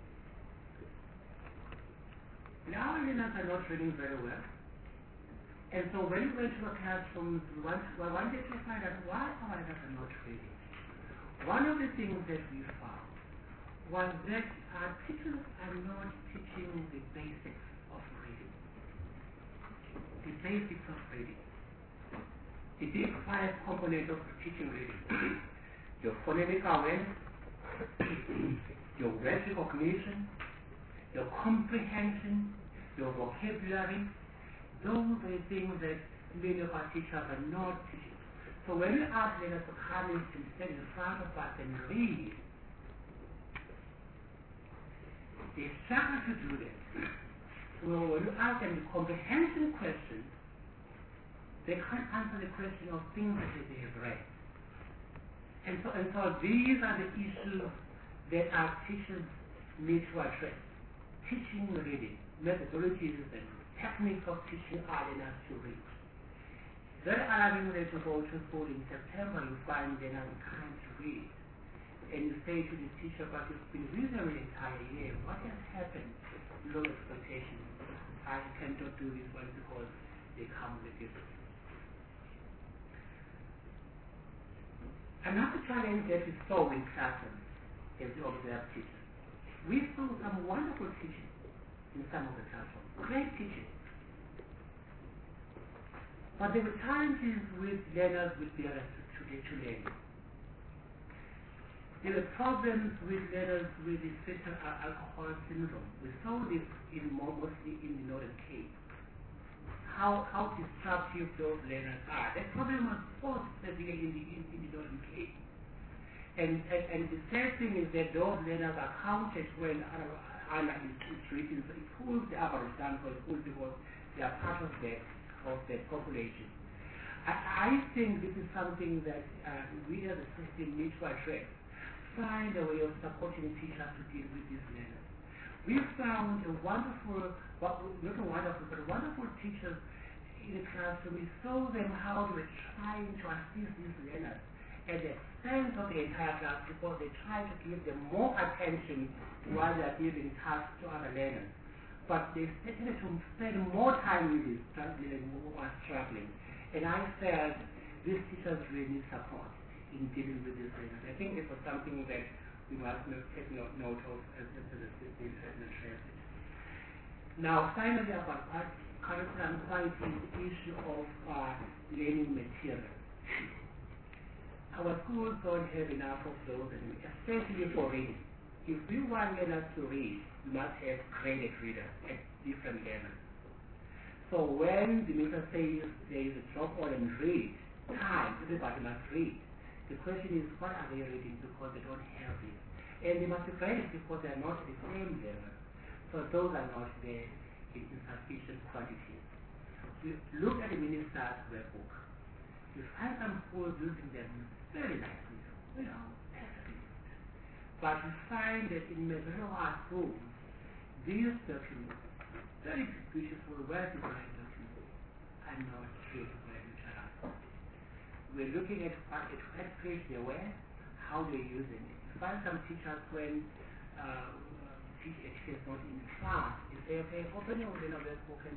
now learners are not reading very well. And so when you went to a classroom, we want, well, wanted to find out why our learners are not reading. One of the things that we found was that our teachers are not teaching the basics of reading. The basics of reading. The big five components of teaching reading. Your phonemic awareness, your word recognition, your comprehension, your vocabulary. Those are the things that many of our teachers are not teaching. So when we ask learners to come in and stand in front of us and read, they struggle to do that. Well, when you ask them the comprehension question, they can't answer the question of things that they have read. And so, and so these are the issues that our teachers need to address. Teaching reading, methodologies and techniques of teaching our learners to read. Very alarming that you go to school in September, you find learners can't read. And you say to the teacher, but you've been reading the entire year, what has happened? Low expectations. I cannot do this one because they come with this. Another challenge that we saw in classrooms as we observed teachers. We saw some wonderful teaching in some of the classrooms. Great teaching. But there were challenges with learners with barriers to, to, to learning. There were problems with learners with the fetal alcohol syndrome. We saw this in mostly in the Northern Cape. How, how disruptive those learners are. That problem was so severe in the, in, in the Northern Cape. And, and, and the sad thing is that those learners are counted when ANA is, is reading. So it pulls the average down for the school because they are part of that, of that population. I, I think this is something that uh, we as a system need to address. Find a way of supporting teachers to deal with these learners. We found a wonderful, well, not a wonderful, but a wonderful teachers in the classroom. We saw them how they were trying to assist these learners at the expense of the entire class because they tried to give them more attention while they are giving tasks to other learners. But they tended to spend more time with these learners who are struggling. And I felt these teachers really need support in dealing with these learners. I think this was something that we must take note of as a system and address it. Now, finally, about curriculum quality is the issue of uh, learning material. Our schools don't have enough of those, especially for reading. If we want learners to read, we must have graded readers at different levels. So when the minister says there is a drop on and read time, everybody must read. The question is, what are they reading because they don't have it? And they must be graded because they are not at the same level. So those are not there in sufficient quantities. We look at the minister's workbook. You find some schools using them very nicely, you know, perfectly. But you find that in majority of our schools, these documents, very beautiful, well-designed documents, are not treated by the child. We're looking at what page they were, how they're using it. You find some teachers when uh, teach a teacher is not in class, you say, okay, open your workbook and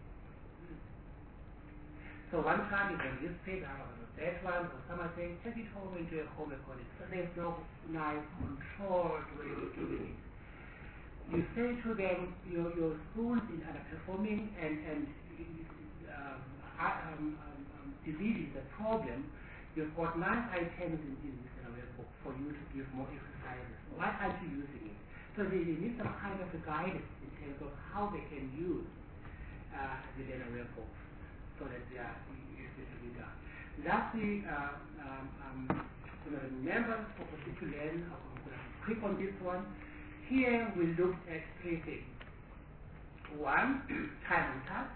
so one child is on this page, that one, or someone saying, take it home into a home economy. So there's no nice controlled way of doing it. You say to them, your, your schools is underperforming and, and um, um, um, disease is a problem. You've got nine items in this workbook for you to give more exercises. Why aren't you using it? So they, they need some kind of a guidance in terms of how they can use uh, the learner workbook so that they are efficiently done. Lastly, uh, um, um, honorable members, for to learn, I'm going to click on this one. Here we looked at three things. One, time on task.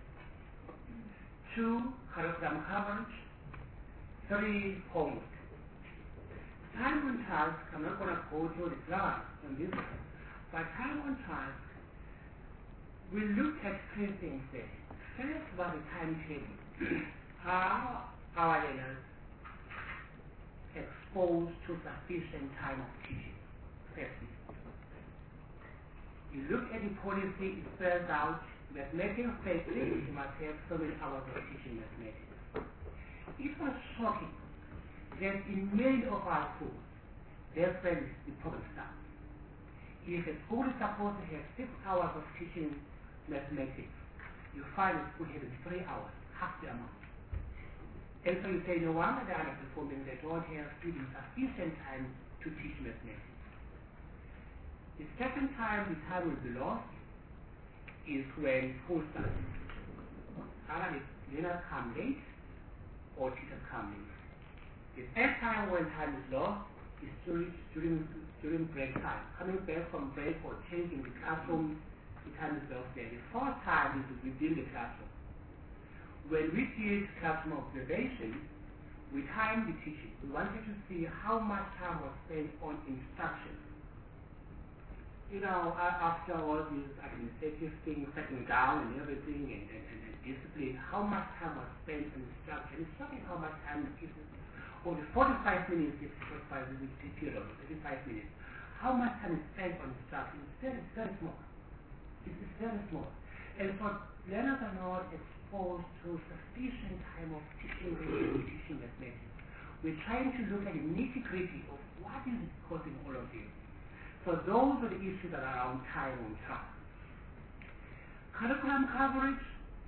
Two, curriculum coverage. Three, homework. Time on task, I'm not going to go through the class on this one, but time on task, we looked at three things there. First was the timetable. Are our learners exposed to sufficient time of teaching? Firstly. You look at the policy, it spells out mathematics firstly, you must have so many hours of teaching mathematics. It was shocking that in many of our schools, their friends, the problem starts. If a school is supposed to have six hours of teaching mathematics, you find a school having three hours, half the amount. And so you say, no wonder they are not performing, they don't have even sufficient time to teach mathematics. The second time the time will be lost is when school starts. Either the learners come late or teachers come late. The third time when time is lost is during, during, during break time. Coming back from break or changing the classroom, the time is lost there. The fourth time is within the classroom. When we did classroom observation, we timed the teaching. We wanted to see how much time was spent on instruction. You know, after all these administrative things, settling down and everything, and, and, and, and discipline, how much time was spent on instruction? It's shocking how much time is only forty-five minutes, is forty-five minutes period, thirty-five minutes. How much time is spent on instruction? It's very, very small. It's, it's very small. And so learners are not exposed to sufficient time of teaching and teaching mathematics. We're trying to look at the nitty-gritty of what is causing all of this. So those are the issues that are around time on task. Curriculum coverage,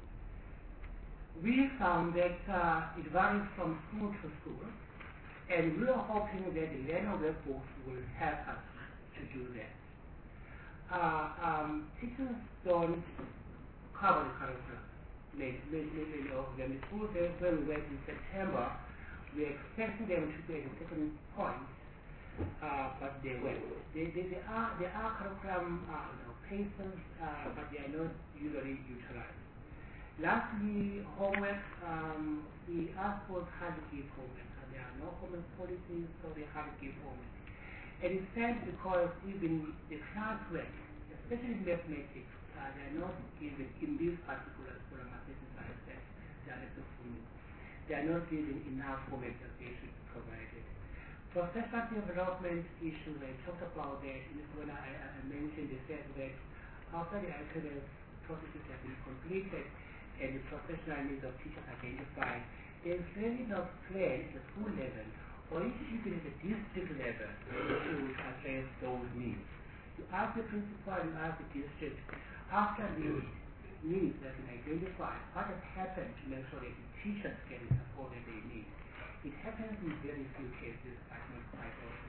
we found that uh, it varies from school to school, and we are hoping that the learner workbooks will help us to do that. Uh, um, teachers don't cover the curriculum. Maybe, maybe, maybe, when the school says when we went in September, we expected them to be at a certain point. Uh, but they went. They, they, they are they are curriculum uh, you know, papers, uh, but they are not usually utilized. Lastly, homework. Um, we are supposed to have to give homework. Uh, there are no homework policies, so they have to give homework. And it's sad because even the classwork, especially in mathematics, uh, they are not given in this particular school of mathematics. I said they are not performing. They are not given enough homework that they should be provided. Professional development issues, I talked about that when I, I mentioned the fact that after the academic processes have been completed and the professional needs of teachers identified, there is really no plan at the school level or even at the district level to address those needs. You ask the principal, you ask the district, after the needs have been identified, what has happened to make sure that the teachers get the support that they need? It happens in very few cases, but not quite often.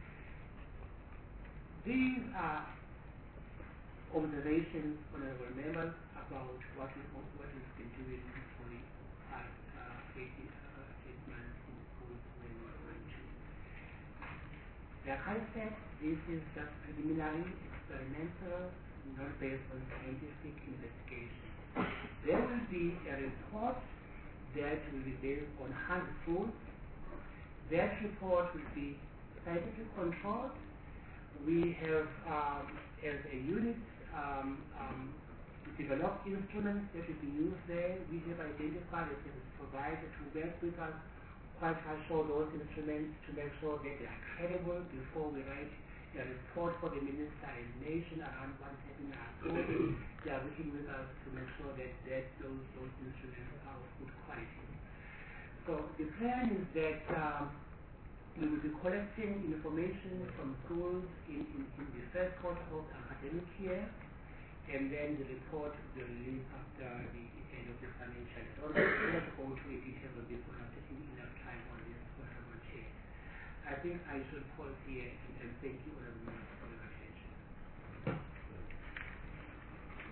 These are observations, honorable members, about what is what is been doing for the past uh, eight, uh, eight months in schools when we went to. Like I said, this is just preliminary, experimental, not based on scientific investigation. There will be a report that will be based on hand food. That report will be scientifically controlled. We have, um, as a unit, um, um, developed instruments that will be used there. We have identified a service provider to work with us, quite hard show those instruments to make sure that they are credible before we write a report for the minister and nation around what's happening in our school. They are working with us to make sure that, that those, those instruments are of good quality. So the plan is that um, we will be collecting information from schools in, in, in the first quarter of the academic year, and then the report will be released after the end of the financial year. So I'm not going to go into the details of this one. I'm taking enough time on this honorable chair. I think I should pause here and, and thank you honorable members for your attention.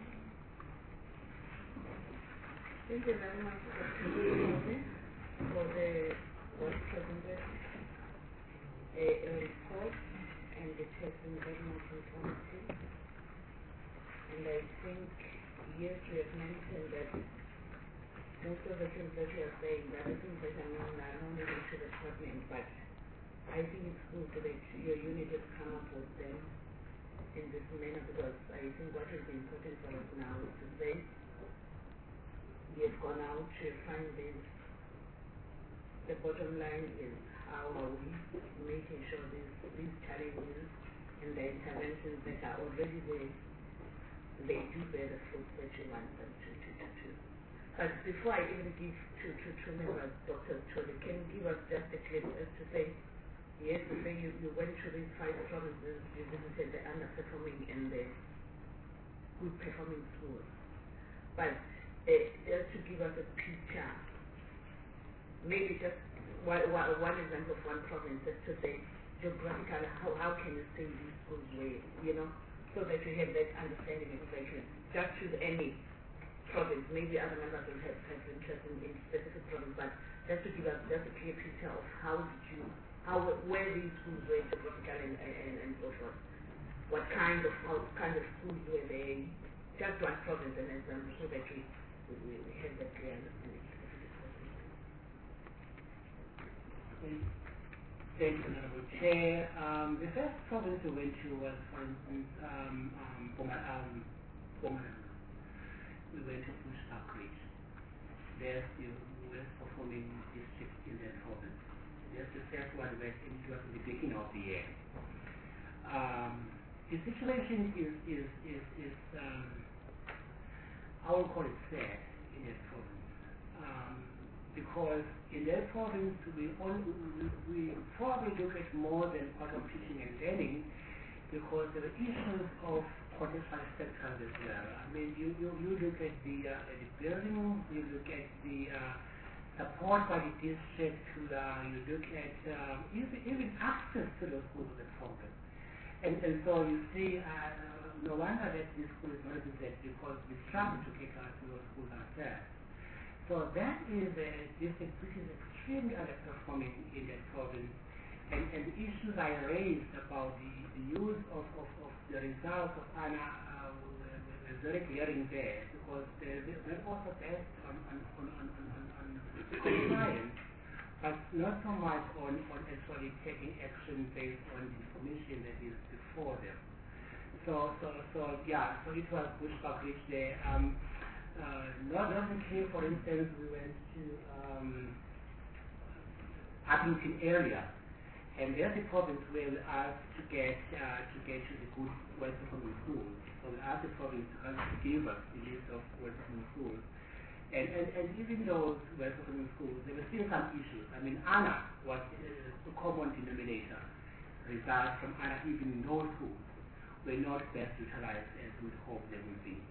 Thank you very much for uh, was presented a, a report, and it has been very much informative. And I think, yes, we have mentioned that most of the things that you are saying, the other things that are known are known even to the department, but I think it's good that your unit has come up with them in this manner, because I think what is important for us now is to say, we have gone out to find this. The bottom line is how are we making sure these, these challenges and the interventions that are already there, they do bear the fruits that you want them to, to, to, to. But before I even give to, to, to members, Doctor Chole, can you give us just a glimpse as to say, yes, you say you, you went to these five provinces, you visited the underperforming and the good performing schools. But uh, just to give us a picture, maybe just one, one, one example of one province, just to say geographically, how, how can you say these schools were, you know, so that you have that understanding exactly. Just choose any province, maybe other members will have, have interest in, in specific province, but just to give us just a clear picture of how did you, how, where these schools were geographically and, and, and so forth. What kind of, how kind of schools were they, just one province and example, so that we, we, we have that clear understanding. Thank you, Honorable Chair. Um, the first province we went to was, for instance, um, um, um, Mpumalanga. We went to Bushbuckridge. There's the worst performing district in that province. There's the first one where it was in the beginning of the year. Um, the situation is, is, is, is um, I will call it sad in that province. Um, because in that province we, only, we, we probably look at more than part of teaching and learning, because there are issues of quantified sectors as well. I mean, you, you, you look at the, uh, the building, you look at the uh, support by the district, uh, you look at um, even, even access to the schools is a problem. And, and so you see, uh, no wonder that this school is not that, because we struggle to get out to those schools ourselves. So that is a district which is extremely underperforming in that province. And, and the issues I raised about the, the use of, of, of the results of ANA uh, were very glaring there, because they're, they're also based on, on, on, on, on, on, on science, but not so much on, on actually taking action based on the information that is before them. So, so, so yeah, so it was Bushbuckridge there. Um, Uh, not only here, for instance, we went to um, Uppington area, and there's a province where we asked to get uh, to get to the good well-performing schools. So we asked the province to come to give us the list of well-performing schools, and, and and even those well-performing schools, there were still some issues. I mean, ANA was uh, a common denominator. Results from ANA, even in those schools, were not best utilized as we would hope they would be.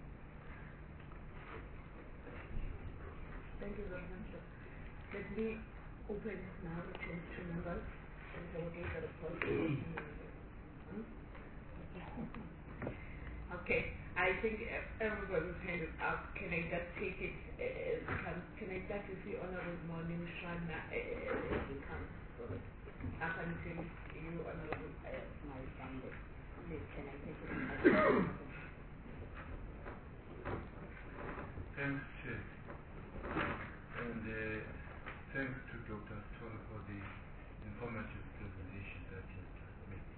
Thank you very much. Let me open now to two members and I will give the floor to hmm? Okay, I think everybody's hand is up. Can I just take it? Uh, can, can I start with the Honorable Morning Shana? Uh, you come forward. Up until you, Honorable uh, my family. Please, can I take it? Thanks, Chair. And uh, thanks to Doctor Stoll for the informative presentation that he has just made.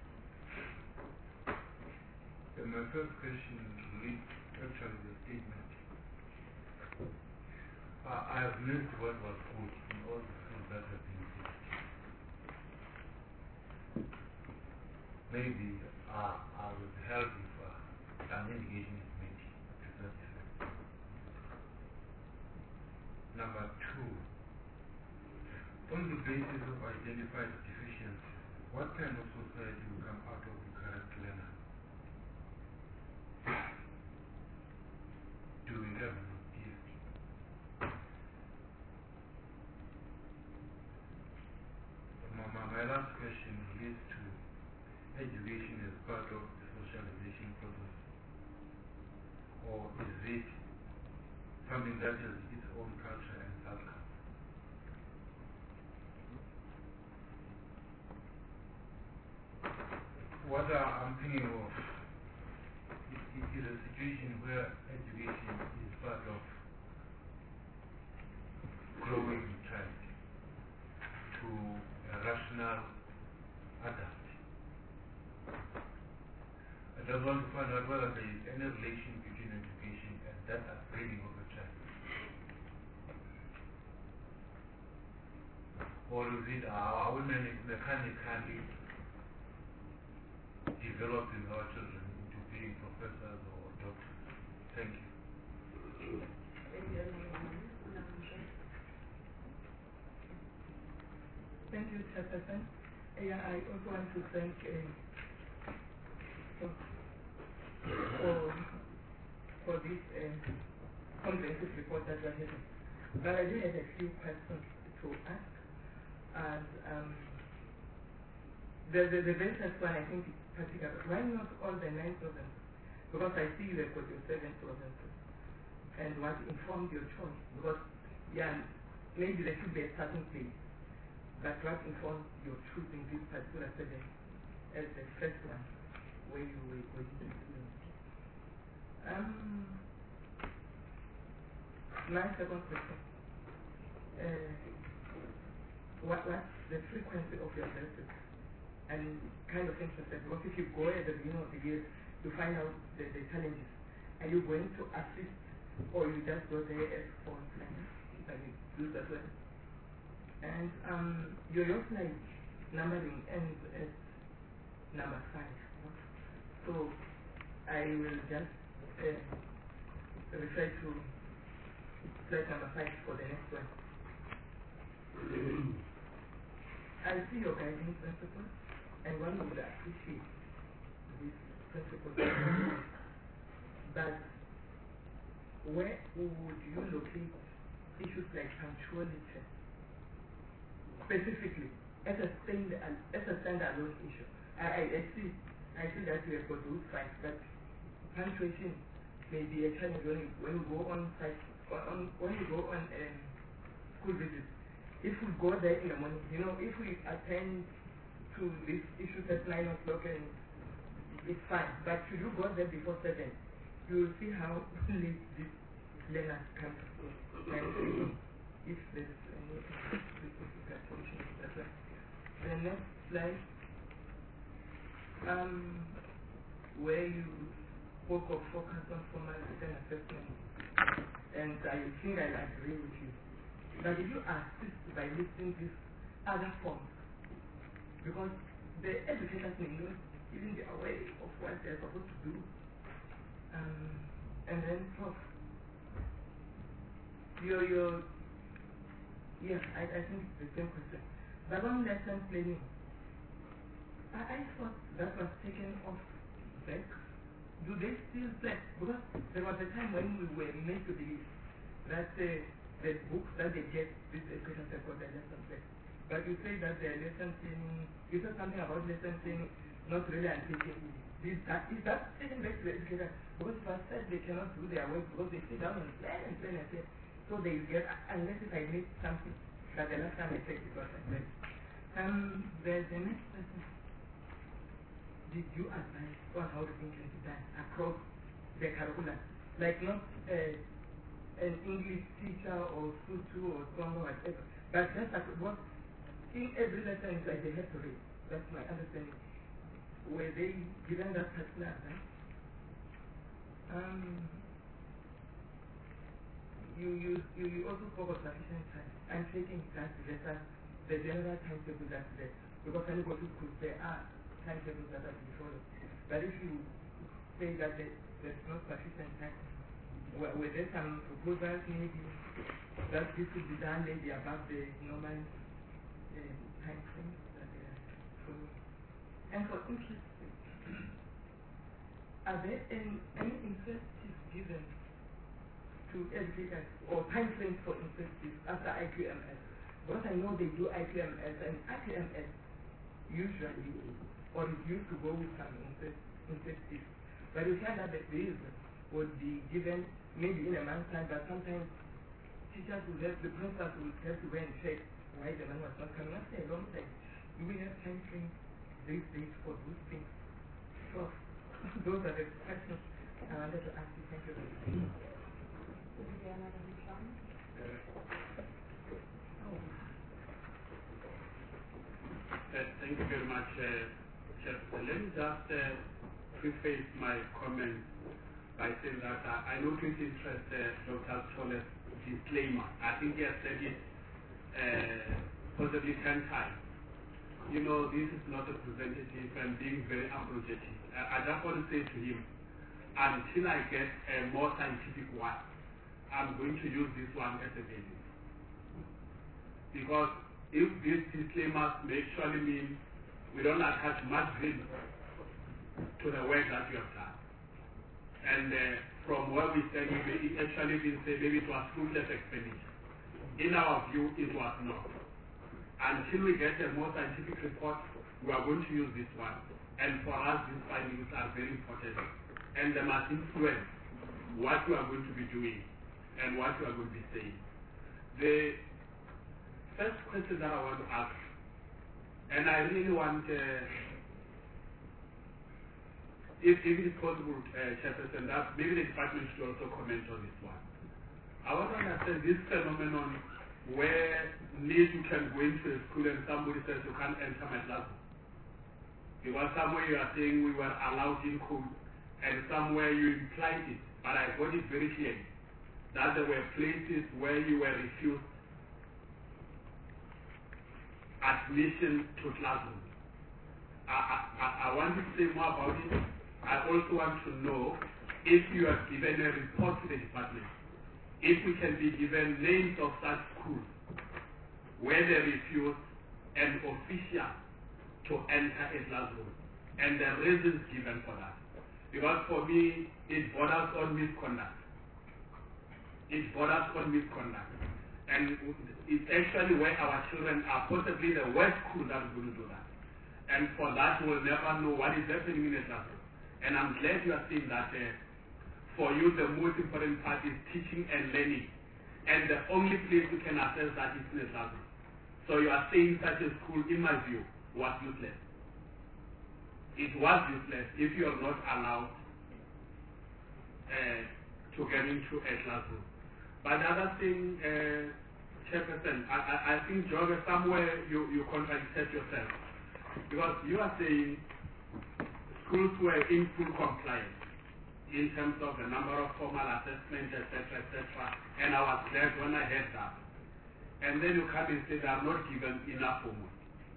And my first question relates actually the statement. Uh, I have missed what was good in all the schools that have been visited. Maybe uh, I would help if uh, an engagement meeting to that effect. Number two, on the basis of identified deficiencies, what kind of society will come out of the current learner? Do we have an idea? My, my, my last question relates to education as part of the socialization process, or is it something that has its own culture and outcome? what uh, I'm thinking of is, is a situation where education is part of growing the child to a rational adult. I just want to find out whether there is any relation between education and that upbringing of a child. Or is it our women mechanically developing our children into being professors or doctors? Thank you. Thank you, Chairperson. Yeah, I also want to thank uh, for, for this uh, comprehensive report that we're having. But I do have a few questions to ask. And um, the, the, the very first one, I think, is particular. Why not all the nine provinces? Because I see you have got your seven provinces. And what informed your choice? Because, yeah, maybe there should be a starting place. But what informed your choosing this particular seven as the first one where you were going to do? Um, my second question. Uh, what, what's the frequency of your visits? I'm kind of interested because if you go at the beginning of the year to find out the, the challenges, are you going to assist or you just go there as for friends? If I may do that way. And um, your slide numbering ends at number five. No? So I will just uh, refer to slide number five for the next one. I see your guiding principles, and one would appreciate these principles. But where would you locate issues like punctuality? Specifically, as a stand as a standalone issue, I, I, I see I see that you have got those facts, but punctuation may be a challenge when you, when you go on site on when you go on um, school visits. If we go there in the morning, you know, if we attend to this issue at nine o'clock and it's fine. But should you go there before seven, you will see how late these learners come to school. And if there is any that's right. The next slide, um, where you spoke of focus on formal written assessment, and I think I agree with you. But if you assist by listing these other forms, because the educators may not even be aware of what they're supposed to do. Um, and then, prof, your, your, yeah, I, I think it's the same question. But on lesson planning, I, I thought that was taken off back. Do they still plan? Because there was a time when we were made to believe that uh, the books that they get, these educators have got their lesson plan. But you say that the lesson planning, you said something about lesson planning not really anticipating. Is that, is that taken back to the educator? Because if I said they cannot do their work because they sit down and plan and plan and plan. So they get, unless if I missed something, that the last time I checked it was like that. Um, the, the next question, did you advise on how the thing can be done across the curriculum? Like not uh, an English teacher or Sutu or Congo or whatever, but just like what in every lesson is like they have to read. That's my understanding. Were they given that particular advice? Um, you, you, you, you also spoke of sufficient time. I'm taking that letter, the general timetable that's there. Because when you go to school, there are timetables that are to be followed. But if you say that there, there's not sufficient time, were, were there some proposals maybe that this could be done maybe above the normal uh, time frame that they are following? And for interest, are there any, any incentives given to educators or time frames for incentives after I Q M S? Because I know they do I Q M S, and I Q M S usually, or it used to go with some incentives. But you hear that the bills would be given maybe in a month's time, but sometimes teachers would have, the principals would have to go and check why the money was not coming after a long time. Do we have time frames these days for those things? So, those are the questions I wanted to ask you. Thank you very much. Uh, thank you very much, uh, Chef. Uh, let me just uh, preface my comments by saying that uh, I noticed interest uh, Doctor Chole's disclaimer. I think he has said it uh, possibly ten times. You know, this is not a representative and being very apologetic. Uh, I just want to say to him, until I get a more scientific one, I'm going to use this one as a basis. Because if these disclaimers may actually mean we don't attach much value to the work that we have done. And uh, from where we stand, we may actually been say maybe it was fruitless expenditure. In our view, it was not. Until we get a more scientific report, we are going to use this one. And for us, these findings are very important. And they must influence what we are going to be doing and what we are going to be saying. The first question that I want to ask, and I really want, uh, if, if it is possible, uh, Chairperson, that maybe the department should also comment on this one. I want to understand this phenomenon where need you can go into a school and somebody says you can't enter my classroom. Because somewhere you are saying we were allowed in school, and somewhere you implied it, but I got it very clearly that there were places where you were refused admission to classrooms. I, I, I want to say more about it. I also want to know if you have given a report to the department, if we can be given names of such schools where they refuse an official to enter a classroom and the reasons given for that. Because for me, it borders on misconduct. It borders on misconduct. And it's actually where our children are possibly the worst school that is going to do that. And for that, we'll never know what is happening in the classroom. And I'm glad you are saying that uh, for you, the most important part is teaching and learning. And the only place you can assess that is in the classroom. So you are saying such a school, in my view, was useless. It was useless if you are not allowed uh, to get into a classroom. But the other thing, uh, Chairperson, I, I, I think, George, somewhere you, you contradicted yourself. Because you are saying schools were in full compliance in terms of the number of formal assessments, et cetera, et cetera. And I was glad when I heard that. And then you come and say they are not given enough homework.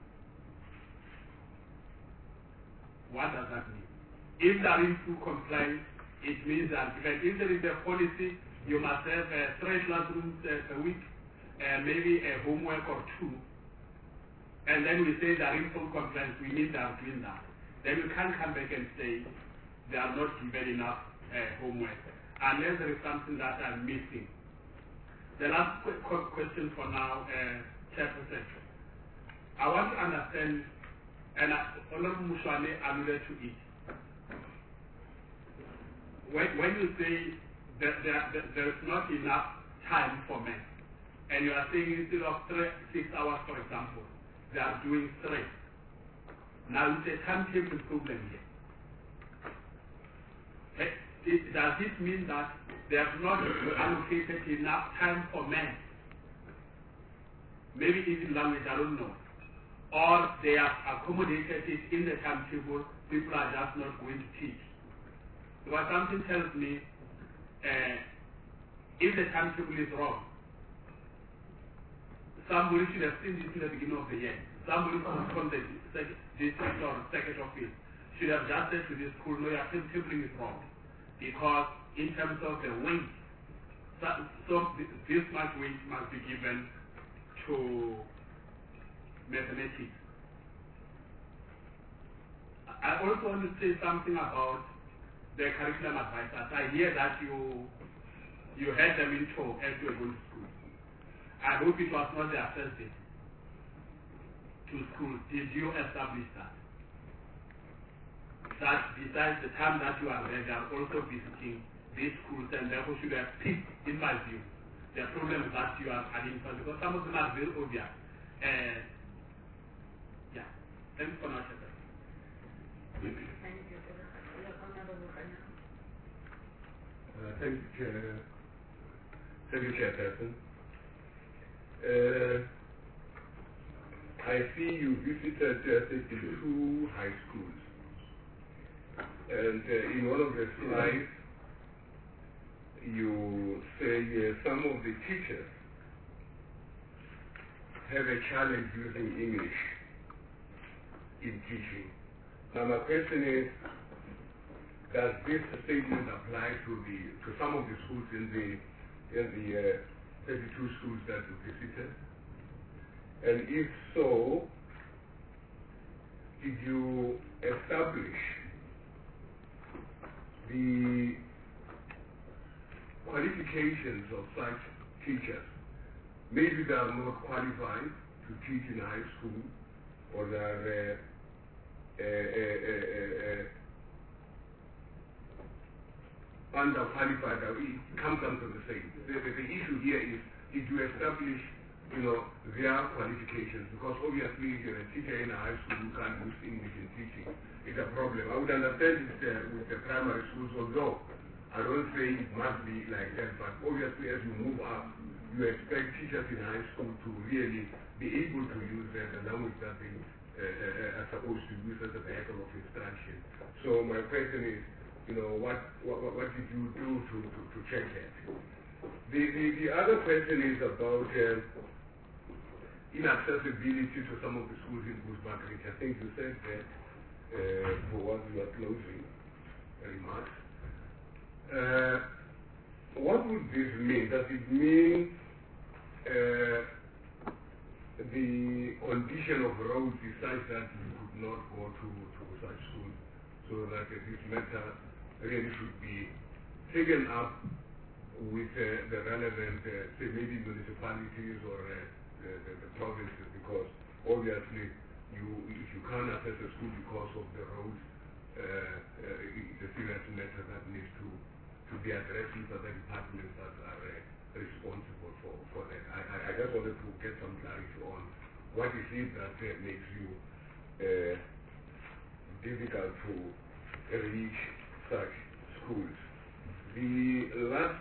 What does that mean? If they are in full compliance, it means that if there is a policy, you must have uh, three classrooms uh, a week, and maybe a homework or two, and then we say they are in full compliance, we mean they are doing that. Then you can't come back and say they are not given enough uh, homework, unless there is something that I'm missing. The last qu qu question for now, uh, Chairperson. I want to understand, and Honorable Mushwane alluded to it. When, when you say that there, that there is not enough time for men, and you are saying instead of three, six hours, for example, they are doing three. Now it's a timetable problem here. It, it, does this mean that they have not allocated enough time for men? Maybe even language, I don't know. Or they have accommodated it in the timetable, people are just not going to teach. Because something tells me, uh, if the timetable is wrong, somebody should have seen this in the beginning of the year. Somebody from the district or second office should have just said to this school, no, your timetable is wrong. Because in terms of the weight, so, so this much weight must be given to mathematics. I also want to say something about the curriculum advisors. I hear that you you had them in tow as you were going to school. I hope it was not their first day to school. Did you establish that? That besides the time that you are there, they are also visiting these schools, and therefore should have picked, in my view, the problems that you are identifying, because some of them are very obvious. Uh, yeah. Thanks for not. Thank you. Thank you, Chair. Thank you, Chairperson. Uh, I see you visited uh, fifty-two high schools. And uh, in one of the slides, you say uh, some of the teachers have a challenge using English in teaching. Now my question is, does this statement apply to the to some of the schools in the in the uh, thirty-two schools that you visited? And if so, did you establish the qualifications of such teachers? Maybe they are not qualified to teach in high school, or they are uh, uh, uh, uh, uh, underqualified. It comes down to the same. The, the, the issue here is, did you establish, you know, their qualifications? Because obviously, if you're a teacher in a high school, you can't use English in teaching. It's a problem. I would understand it uh, with the primary schools, although I don't say it must be like that, but obviously as you move up, you expect teachers in high school to really be able to use uh, the language that they uh, uh, are supposed to use as a vehicle of instruction. So my question is, you know, what, what, what did you do to, to, to check that? The, the, the other question is about uh, inaccessibility to some of the schools in Bushbuckridge. I think you said that uh, for what you are closing remarks. Uh, what would this mean? Does it mean uh, the condition of roads is such that you could not go to, to such schools, so that uh, this matter really should be taken up with uh, the relevant, uh, say maybe municipalities or uh, the, the, the provinces, because obviously you, if you can't access a school because of the roads, uh, uh, it's a serious matter that needs to to be addressed with other departments that are uh, responsible for, for that. I, I, I just wanted to get some clarity on what is it that uh, makes you uh, difficult to reach such schools. The last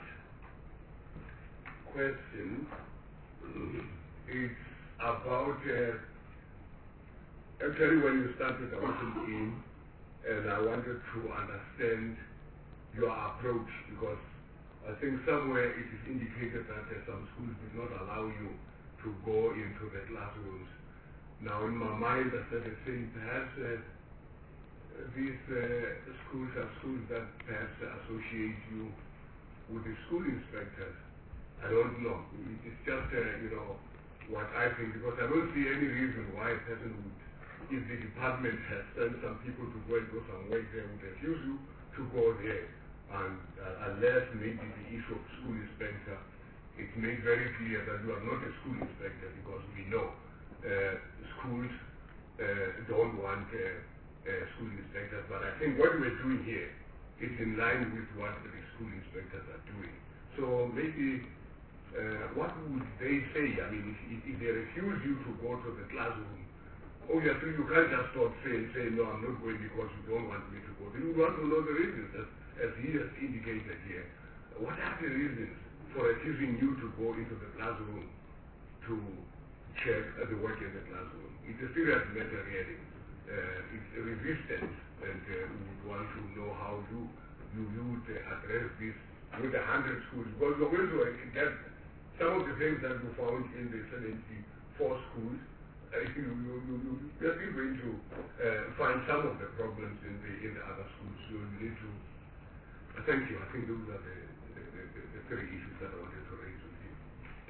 question is about, uh, actually when you started, I wasn't in, and I wanted to understand your approach, because I think somewhere it is indicated that uh, some schools did not allow you to go into the classrooms. Now in my mind I started saying perhaps uh, these uh, schools are schools that perhaps associate you with the school inspectors. I don't know. It's just, uh, you know, what I think, because I don't see any reason why a person would, if the department has sent some people to go and do some work there, would refuse you to go there. And uh, unless maybe the issue of school inspector, it's made very clear that you are not a school inspector, because we know uh, schools uh, don't want uh, uh, school inspectors. But I think what we're doing here is in line with what the school inspectors are doing. So maybe uh, what would they say? I mean, if, if, if they refuse you to go to the classroom, obviously you can't just stop saying, say, no, I'm not going because you don't want me to go. You want to know the reasons. That's, as he has indicated here. What are the reasons for refusing you to go into the classroom to check uh, the work in the classroom? It's a serious matter really. Uh, it's a resistance, and uh, we would want to know how you, you, you would uh, address this with a hundred schools, because we're going to uh, get some of the things that we found in the seventy-four schools. Uh, you, you, you, you, you're still going to uh, find some of the problems in the, in the other schools, so you need to. Thank you. I think those are the, the, the, the three issues that I wanted to raise with you.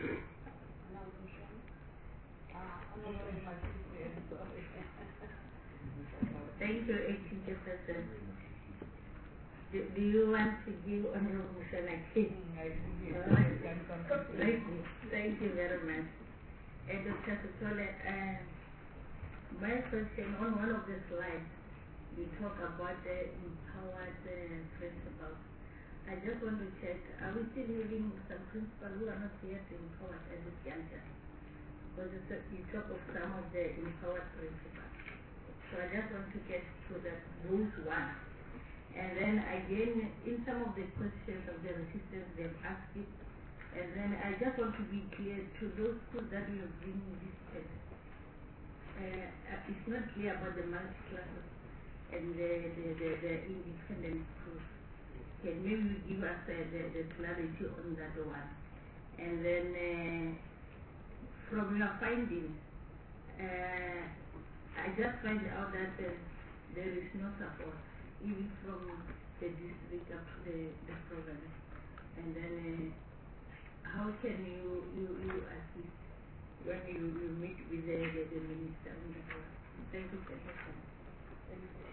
Thank you, eighteen Jefferson. Do, do you want to give Honorable Mushanaki? Thank you. Thank you very much. And Doctor Sotole, uh, my question on one of the slides, we talk about the empowered uh, principals. I just want to check, are we still having some principals who are not yet empowered at this juncture? Because you talk of some of the empowered principals. So I just want to get to that, those ones. And then again, in some of the questions of the resistance they've asked it. And then I just want to be clear to those schools that we have been listed. Uh, uh, it's not clear about the multi-classes and the, the, the, the independent schools. Can maybe give us uh, the, the clarity on that one? And then uh, from your findings, uh, I just find out that uh, there is no support, even from the district up to the, the province. And then uh, how can you, you, you assist when you, you meet with the, the, the minister? Thank you, Secretary. Thank you.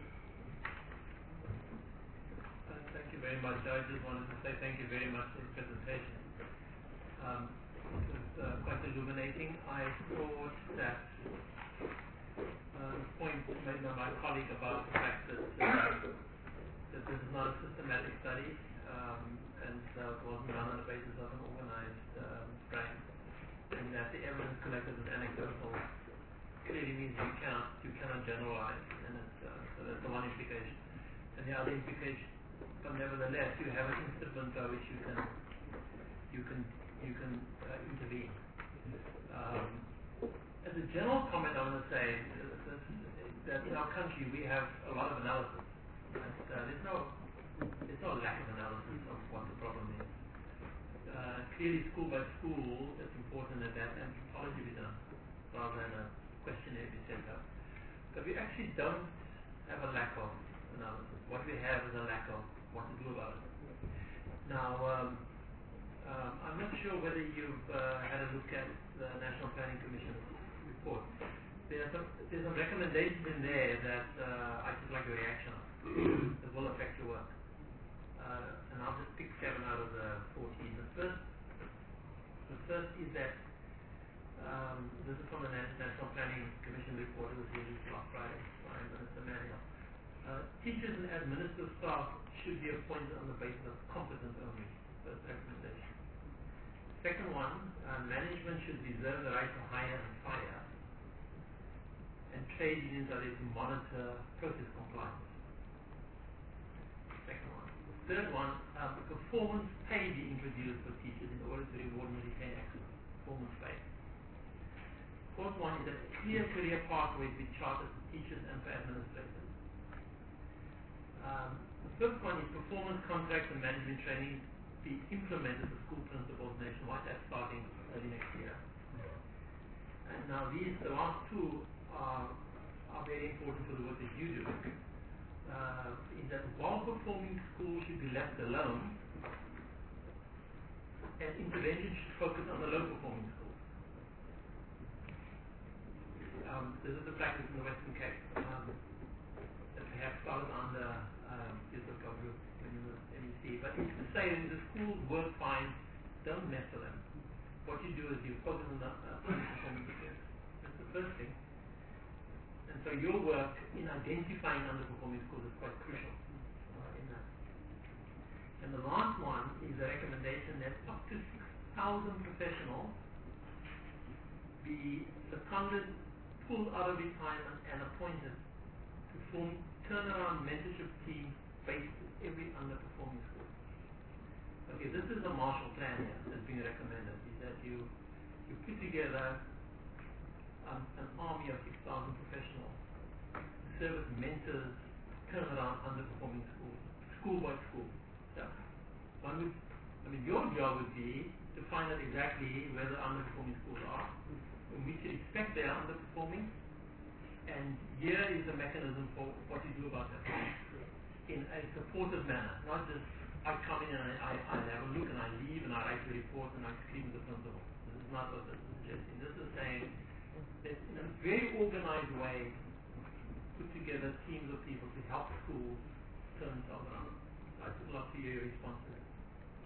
Uh, thank you very much. I just wanted to say thank you very much for the presentation. Um, it was uh, quite illuminating. I thought that uh, the point made by my colleague about the fact that, uh, that this is not a systematic study um, and uh, it wasn't done on the basis of an organized um, frame, and that the evidence collected is anecdotal clearly means you cannot, you cannot generalize, and it's, uh, so that's the one implication. And the other implication, but nevertheless, you have an instrument by which you can you can you can uh, intervene. Um, as a general comment, I want to say uh, that in our country we have a lot of analysis. And, uh, there's no there's no lack of analysis of what the problem is. Uh, clearly, school by school, it's important that that anthropology be done rather than a questionnaire be sent out. But we actually don't have a lack of analysis. What we have is a lack of what to do about it. Now, um, um, I'm not sure whether you've uh, had a look at the National Planning Commission's report. There are some, there's some recommendations in there that uh, I just like your reaction on that will affect your work. Uh, and I'll just pick seven out of the fourteen. The first, the first is that um, this is from the National Planning Commission report. It was released last Friday by Minister Manuel. Uh, teachers and administrative staff should be appointed on the basis of competence only. First recommendation. Second one, uh, management should reserve the right to hire and fire, and trade unions are there to monitor process compliance. Second one. Third one, uh, performance pay be introduced for teachers in order to reward and retain excellence. Performance pay. Fourth one is that clear career pathways be charted for teachers and for administrators. Um, the fifth one is performance contracts and management training be implemented for school principals nationwide. That's starting early next year. And now these, the last two are, are very important for the work that you do. Uh, is that well-performing schools should be left alone, and intervention should focus on the low-performing schools. Um, this is the practice in the Western Cape. Um, that perhaps started under um, Yusuf Gabru when he was M E C. But it's to say that the schools work fine, don't mess with them. What you do is you focus on the uh, underperforming schools. That's the first thing. And so your work in identifying underperforming schools is quite crucial uh, in that. And the last one is a recommendation that up to six thousand professionals be seconded, pulled out of retirement and appointed to form turnaround mentorship teams based in every underperforming school. Okay, this is the Marshall Plan here that's being recommended, is that you, you put together um, an army of six thousand professionals to serve as mentors, turn around underperforming schools, school by school. So, one would, I mean, your job would be to find out exactly where the underperforming schools are, and we should expect they are underperforming, and here is the mechanism for what you do about that in a supportive manner, not just I come in and I, I, I have a look and I leave and I write the report and I scream at the principal. This is not what this is suggesting. This is saying that in a very organized way, put together teams of people to help schools turn themselves around. I'd love to hear your response to that.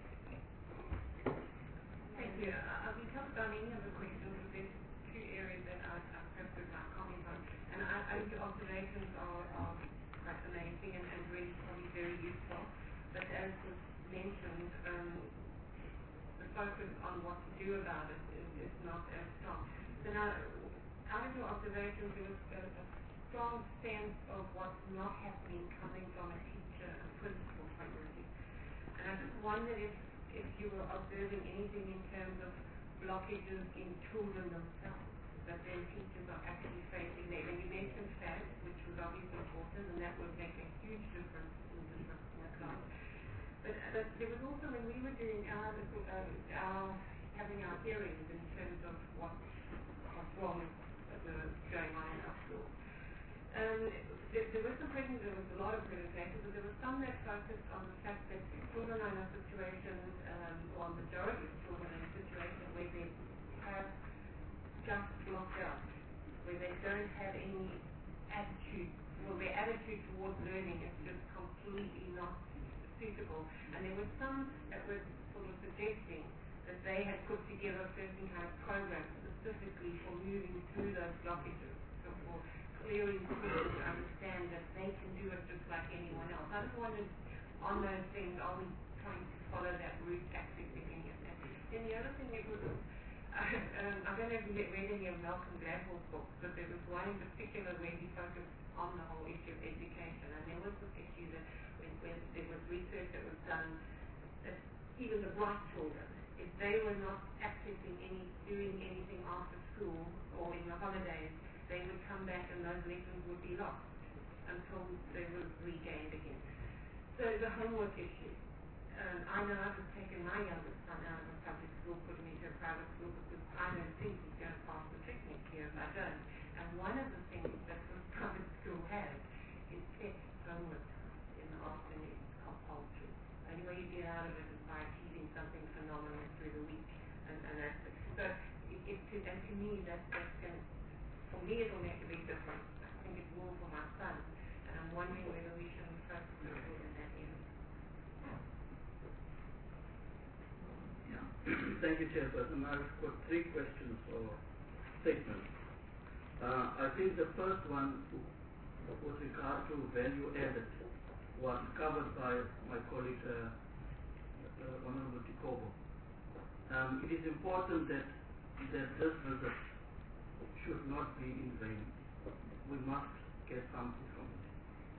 Thank you. Uh, we talked about many of the questions, but there's two areas that I, I perhaps would like comment on. And I, I think the observations are, are quite amazing and, and really probably very useful. But as was mentioned, um, the focus on what to do about it is, is not as strong. So now, out of your observations, there was a, a strong sense of what's not happening coming from a teacher and principal point of view. And I just wondered if if you were observing anything in terms of blockages in children themselves, that then teachers are actually facing there. And you mentioned F A D, which was obviously important, and that would make a huge difference in disrupting the class. But, but there was also, when we were doing our, uh, our having our hearings in terms of what, what's wrong uh, going on in our school. Um, there, there was some presentations, there was a lot of presentations, but there were some that focused on the fact that children are in a situation, um, or a majority of children are in a situation where they have just blocked out, where they don't have any attitude, well, their attitude towards learning is just completely not suitable. And there were some that were sort of suggesting that they had put together certain kind of programs specifically for moving through those blockages, so for clearing schools to understand that they can do it just like anyone else. I just wondered, on those things, are we trying to follow that route, accessing any of that? Then the other thing that was, uh, um, I don't know if you read any of Malcolm Gladwell's books, but there was one in particular where he focused on the whole issue of education, and there was this issue that when, when there was research that was done, that even the bright children, if they were not accessing any, doing anything after school or in the holidays, they would come back and those lessons would be lost until they were regained again. So the homework issue. Um, I know I've just taken my youngest son out of a public school, put him into a private school because I don't think he's going to pass the trick next year if I don't. And one of the things that this private school has is set homework in the afternoon, compulsory. The only way you get out of it is by achieving something phenomenal through the week. And, and that's it. So it, it, to, and to me, that, that's going to, for me, it'll make a big difference. I think it's more for my son. And I'm wondering whether we should focus a little in that area. Yeah. Thank you, Chairperson. I've got three questions or statements. Uh, I think the first one, with regard to value added, was covered by my colleague, uh, uh, Honorable Tikobo. Um, it is important that, that this visit should not be in vain. We must get something from it.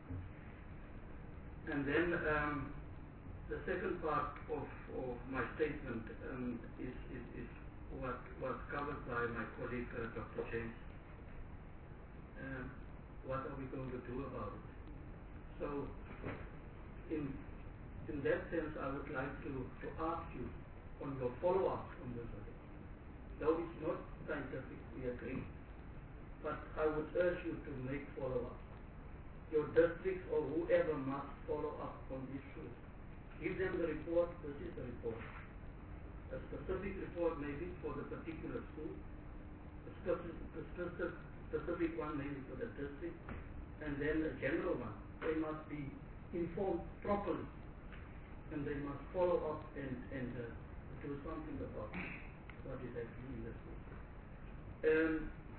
And then um, the second part of, of my statement um, is, is, is what was covered by my colleague, uh, Doctor James. Um, what are we going to do about it? So, in, in that sense, I would like to, to ask you on your follow-up on this visit. Though it's not scientific, we agree, but I would urge you to make follow-up. Your districts or whoever must follow up on this issue. Give them the report, this is the report. A specific report maybe for the particular school, a specific, a specific, specific one maybe for the district, and then a general one. They must be informed properly, and they must follow up and, and uh, do something about what is actually in the school. Um,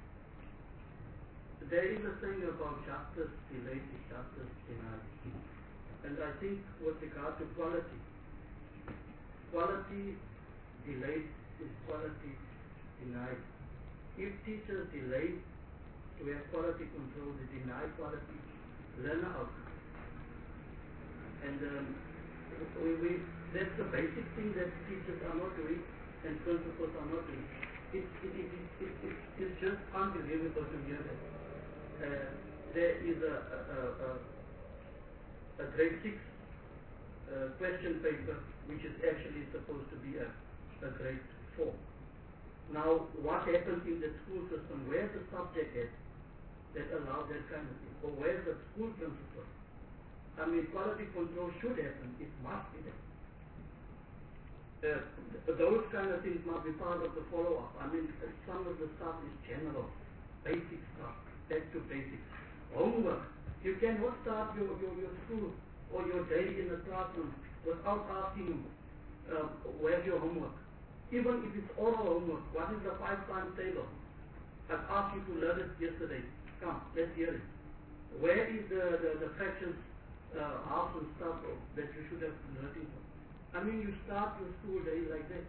there is a thing about justice delayed is justice denied. And I think with regard to quality, quality delayed is quality denied. If teachers delay to have quality control, they deny quality learner outcomes. And um, we, we, that's the basic thing that teachers are not doing and principals are not doing. It, it, it, it, it, it, it's just unbelievable to hear that. Uh, there is a, a, a, a grade six uh, question paper which is actually supposed to be a, a grade four. Now, what happens in the school system? Where's the subject at that allows that kind of thing? Or where's the school principal? I mean, quality control should happen. It must be there. Uh, those kind of things must be part of the follow-up. I mean, uh, some of the stuff is general, basic stuff, back to basics. Homework. You cannot start your, your, your school or your day in the classroom without asking uh, where's your homework. Even if it's oral homework, what is the five times table? I've asked you to learn it yesterday. Come, let's hear it. Where is the, the, the fractions, uh, half and stuff that you should have been learning from? I mean, you start your school day like that.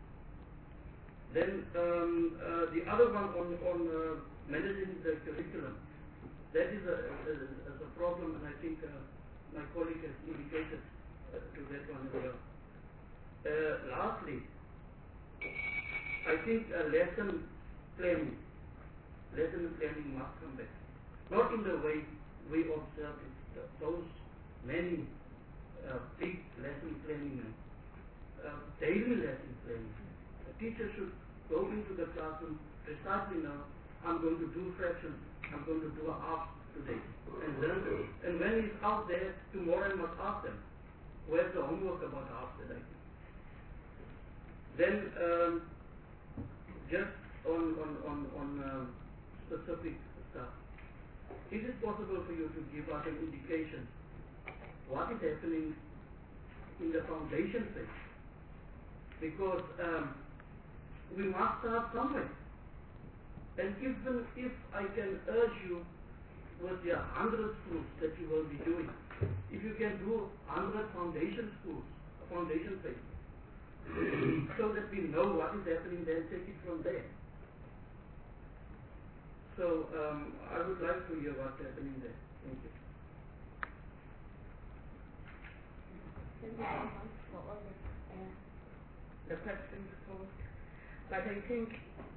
Then um, uh, the other one on, on uh, managing the curriculum. That is a, a, a, a problem, and I think uh, my colleague has indicated uh, to that one as well. Uh, uh, lastly, I think a lesson planning, lesson planning must come back. Not in the way we observe it, th- those many uh, big lesson planning, uh, daily lesson planning. A teacher should go into the classroom precisely now, I'm going to do fractions, I'm going to do a half today, and learn it. And when he's out there, tomorrow I must ask them, where's the homework about half that I did? Then, um, just on, on, on, on um, specific stuff, is it possible for you to give us an indication what is happening in the foundation phase? Because um, we must start somewhere. And even if I can urge you with your hundred schools that you will be doing, if you can do hundred foundation schools, foundation phase, so that we know what is happening there, take it from there. So um, I would like to hear what's happening there. Thank you. Thank you very much for all the, uh, the questions posed. But I think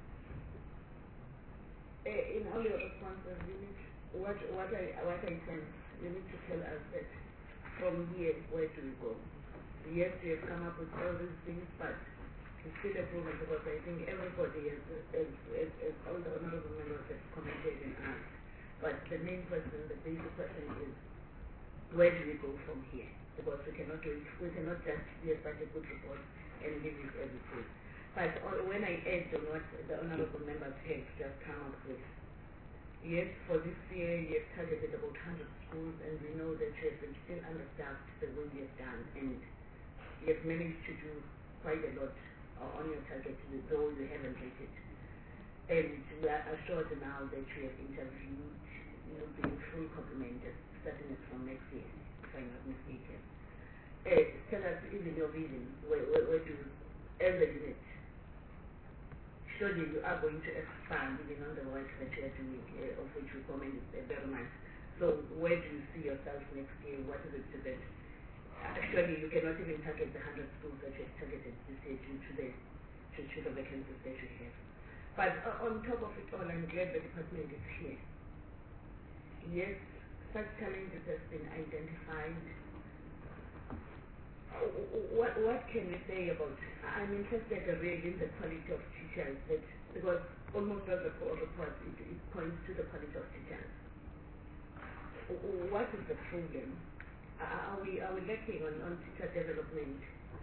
uh, in all your responses, you need what what I what I sense, you need to tell us that from here where do we go? Yes, you have come up with all these things, but it's still a problem because I think everybody has, has, has, has all the honorable members have commented and asked. But the main question, the basic question is, where do we go from here? Because we cannot do it, we cannot just hear such a good report and leave it as it is. But uh, when I add on what the honorable members have just come up with, yes, for this year you have targeted about one hundred schools, and we know that you have been still understaffed the way you have done, and you have managed to do quite a lot uh, on your target, though you haven't reached it. And we are assured now that you have interviewed, you will be in full complement starting it from next year, if I'm not mistaken. Uh, tell us even your vision, where, where, where do you, as a unit, surely you are going to expand even on the work that you are doing, uh, of which we comment uh, very much. So where do you see yourself next year? What is it that actually you cannot even target the one hundred schools that you have targeted this year due to the, to, to the vacancies that you have. But uh, on top of it all, I'm glad the department is here. Yes, such challenges have been identified. Uh, what, what can we say about, I'm interested really in the quality of teachers, that, because almost all the reports, it, it points to the quality of teachers. What is the problem? Are we, are we lacking on, on teacher development?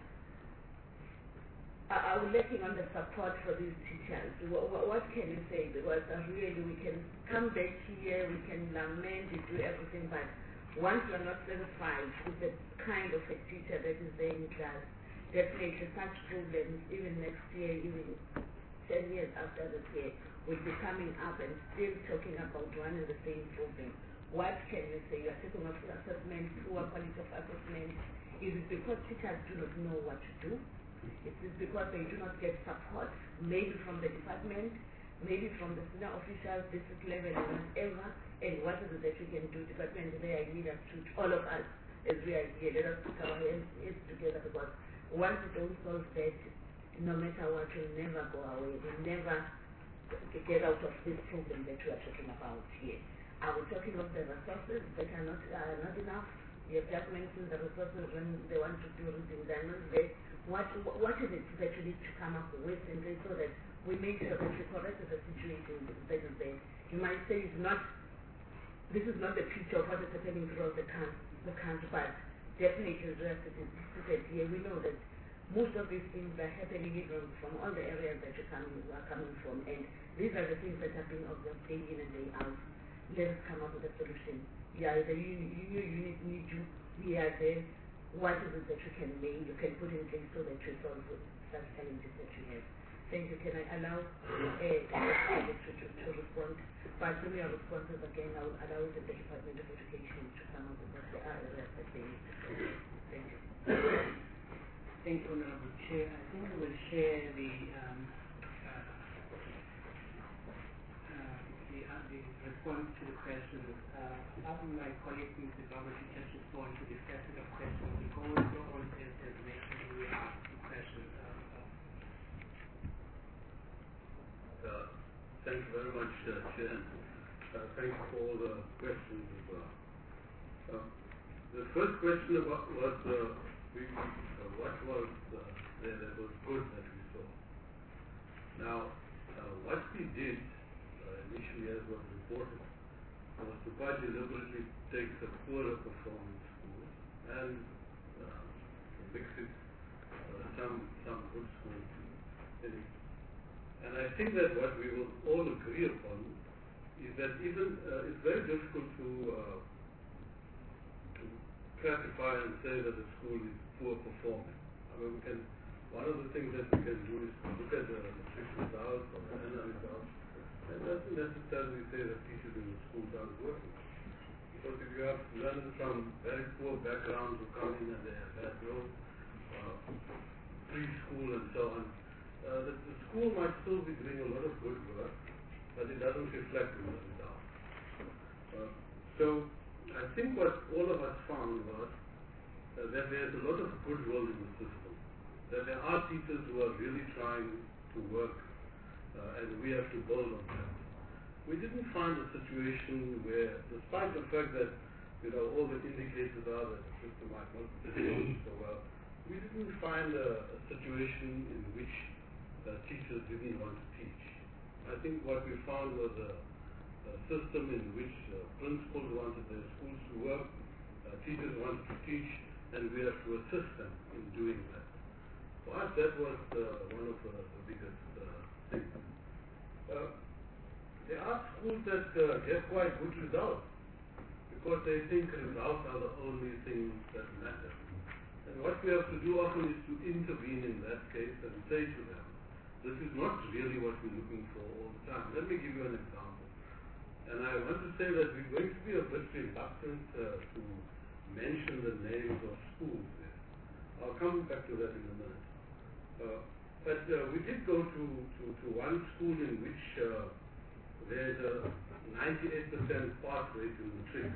Are we lacking on the support for these teachers? What, what can you say? Because uh, really we can come back here, we can lament, we do everything, but once you are not satisfied with the kind of a teacher that is there in class, definitely such problems, even next year, even ten years after this year, will be coming up and still talking about one and the same problem. What can you say? You are talking of assessment, poor quality of assessment. Is it because teachers do not know what to do? Is it because they do not get support, maybe from the department, maybe from the senior officials, district level, and whatever? And what is it that we can do? Department, they are leaders to all of us as we are here. Let us put our hands together, because once we don't solve that, no matter what, we'll never go away. We'll never get out of this problem that we are talking about here. Are we talking of the resources that are not uh, not enough? You have just mentioned the resources when they want to do reading, they are not there. What, what is it that you need to come up with and say, so that we make sure that we correct the situation that is there? You might say it's not, this is not the picture of what is happening throughout the country, the country, but definitely as it is stated here, we know that most of these things are happening even from all the areas that you're coming, are coming from, and these are the things that are being observed day in and day out. Let us come up with a solution. Yeah, the union unit need you. We are there. What is it that you can make, you can put in place so that you solve such challenges that you have? Thank you. Can I allow uh, to, to, to respond? But in your responses again, I will allow the Department of Education to come up with what the areas that they need to solve. Thank you. Thank you, Honorable Chair. I think we will share the um, The, uh, the response to the questions. Uh, apart from my colleague, Mister Robert, who just respond to the set of questions, because all all has mentioned we asked the questions thank you very much, uh, Chair. Uh, thank you for all the questions as well. Uh, the first question about was uh, we, uh, what was uh, there that was good that we saw. Now, uh, what we did uh, initially, as was reported, was to quite deliberately take the poorer performing schools and uh, mix it uh, some some good schools in it. And I think that what we will all agree upon is that even uh, it's very difficult to, uh, to classify and say that a school is poor performing. I mean, we can, one of the things that we can do is to look at the matric results or the annual results, and doesn't necessarily say that teachers in the schools aren't working. Because if you have learners from very poor backgrounds who come in and they have had no uh, preschool and so on, Uh, the, the school might still be doing a lot of good work, but it doesn't reflect in the results. Uh, so, I think what all of us found was uh, that there's a lot of goodwill in the system, that there are teachers who are really trying to work, uh, and we have to build on that. We didn't find a situation where, despite the fact that you know all the indicators are that the system might not perform so well, we didn't find a, a situation in which Uh, teachers didn't want to teach. I think what we found was a, a system in which uh, principals wanted their schools to work, uh, teachers wanted to teach, and we have to assist them in doing that. For us, that was uh, one of uh, the biggest uh, things. Uh, there are schools that uh, get quite good results because they think results are the only thing that matter. And what we have to do often is to intervene in that case and say to them, this is not really what we're looking for all the time. Let me give you an example. And I want to say that we're going to be a bit reluctant uh, to mention the names of schools there. I'll come back to that in a minute. Uh, but uh, we did go to, to, to one school in which uh, there's a ninety-eight percent pass rate in matric.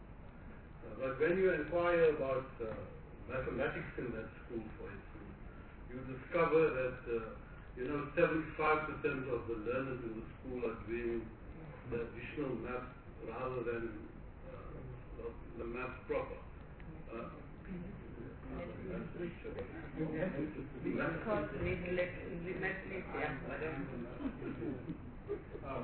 Uh, but when you inquire about uh, mathematics in that school, for instance, you discover that uh, you know, seventy-five percent of the learners in the school are doing the additional math rather than uh, the math proper. Uh, Because neglect, uh,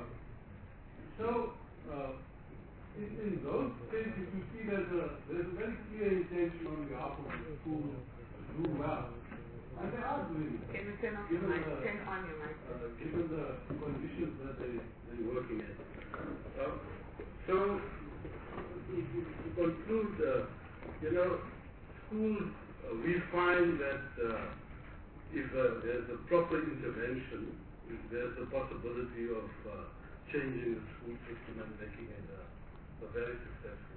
so, uh, in, in those cases, you see there's a, there's a very clear intention on behalf of the school to do well. And they are doing it. Can you turn off given your mic? the, Turn on your mic. uh, given the conditions that they, they're working in. Uh, so, to, to, to conclude, uh, you know, schools, uh, we find that uh, if uh, there's a proper intervention, if there's a possibility of uh, changing the school system and making it a, a very successful.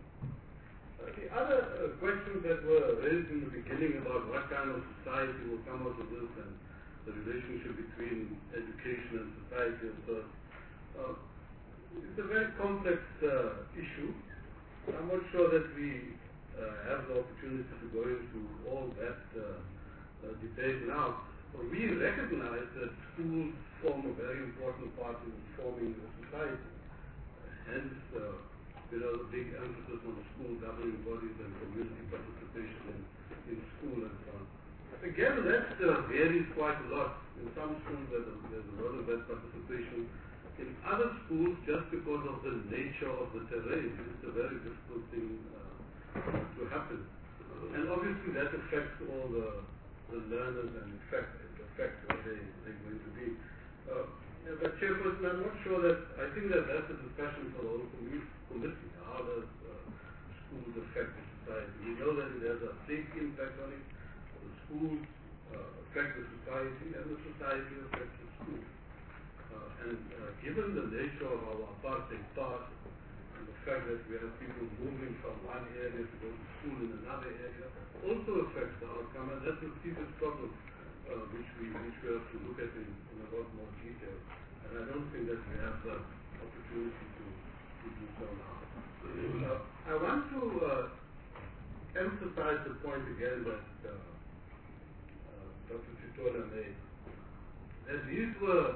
Uh, the other uh, questions that were raised in the beginning about what kind of society will come out of this and the relationship between education and society and so on, uh, it's a very complex uh, issue. I'm not sure that we uh, have the opportunity to go into all that uh, uh, debate now. But we recognize that schools form a very important part in forming the society. Hence, uh, you know, the big emphasis on school governing bodies and community participation in, in school and so on. Again, that uh, varies quite a lot. In some schools, there's a, there's a lot of that participation. In other schools, just because of the nature of the terrain, it's a very difficult thing uh, to happen. And obviously, that affects all the, the learners and affect, it affects what they, they're going to be. Uh, Yeah, but Chairperson, I'm not sure that, I think that that's a discussion for the whole committee. How does uh, schools affect the society? We know that it has a big impact on it. The schools uh, affect the society and the society affects the schools. Uh, and uh, given the nature of our apartheid past and the fact that we have people moving from one area to go to school in another area also affects the outcome, and that's a serious problem. Uh, which we which we have to look at in, in a lot more detail, and I don't think that we have the opportunity to, to do so now. Uh, I want to uh, emphasize the point again that uh, uh, Doctor Chitola made, that these were uh,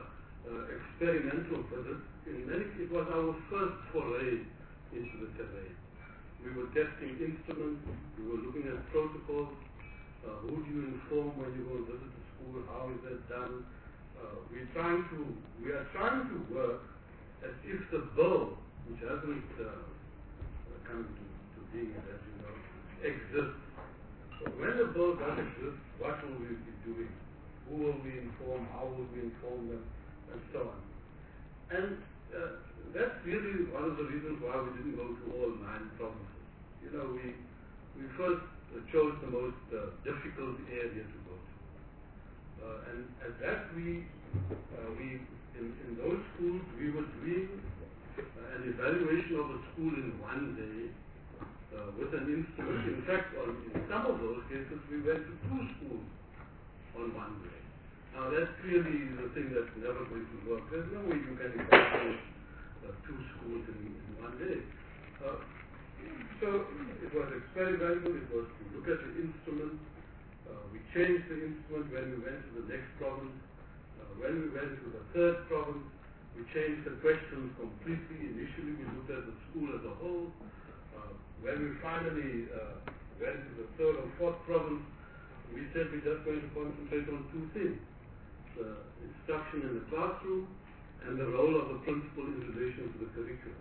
uh, experimental visit. In many, it was our first foray into the terrain. We were testing instruments, we were looking at protocols, uh, who do you inform when you go and visit the school, how is that done? Uh, we're trying to, we are trying to work as if the bill, which hasn't uh, come to, to being, as you know, exists. So when the bill does exist, what will we be doing? Who will we inform? How will we inform them? And so on. And uh, that's really one of the reasons why we didn't go to all nine provinces. You know, we we first uh, chose the most uh, difficult area to go to, uh, and at that we uh, we in, in those schools we were doing uh, an evaluation of a school in one day uh, with an instrument. In fact, on, in some of those cases, we went to two schools on one day. Now that's clearly the thing that's never going to work. There's no way you can evaluate uh, two schools in, in one day. Uh, so it was very valuable. It was to look at the instrument. Uh, we changed the instrument when we went to the next province. Uh, when we went to the third province, we changed the questions completely. Initially, we looked at the school as a whole. Uh, when we finally uh, went to the third or fourth province, we said we're just going to concentrate on two things: the instruction in the classroom and the role of the principal in relation to the curriculum.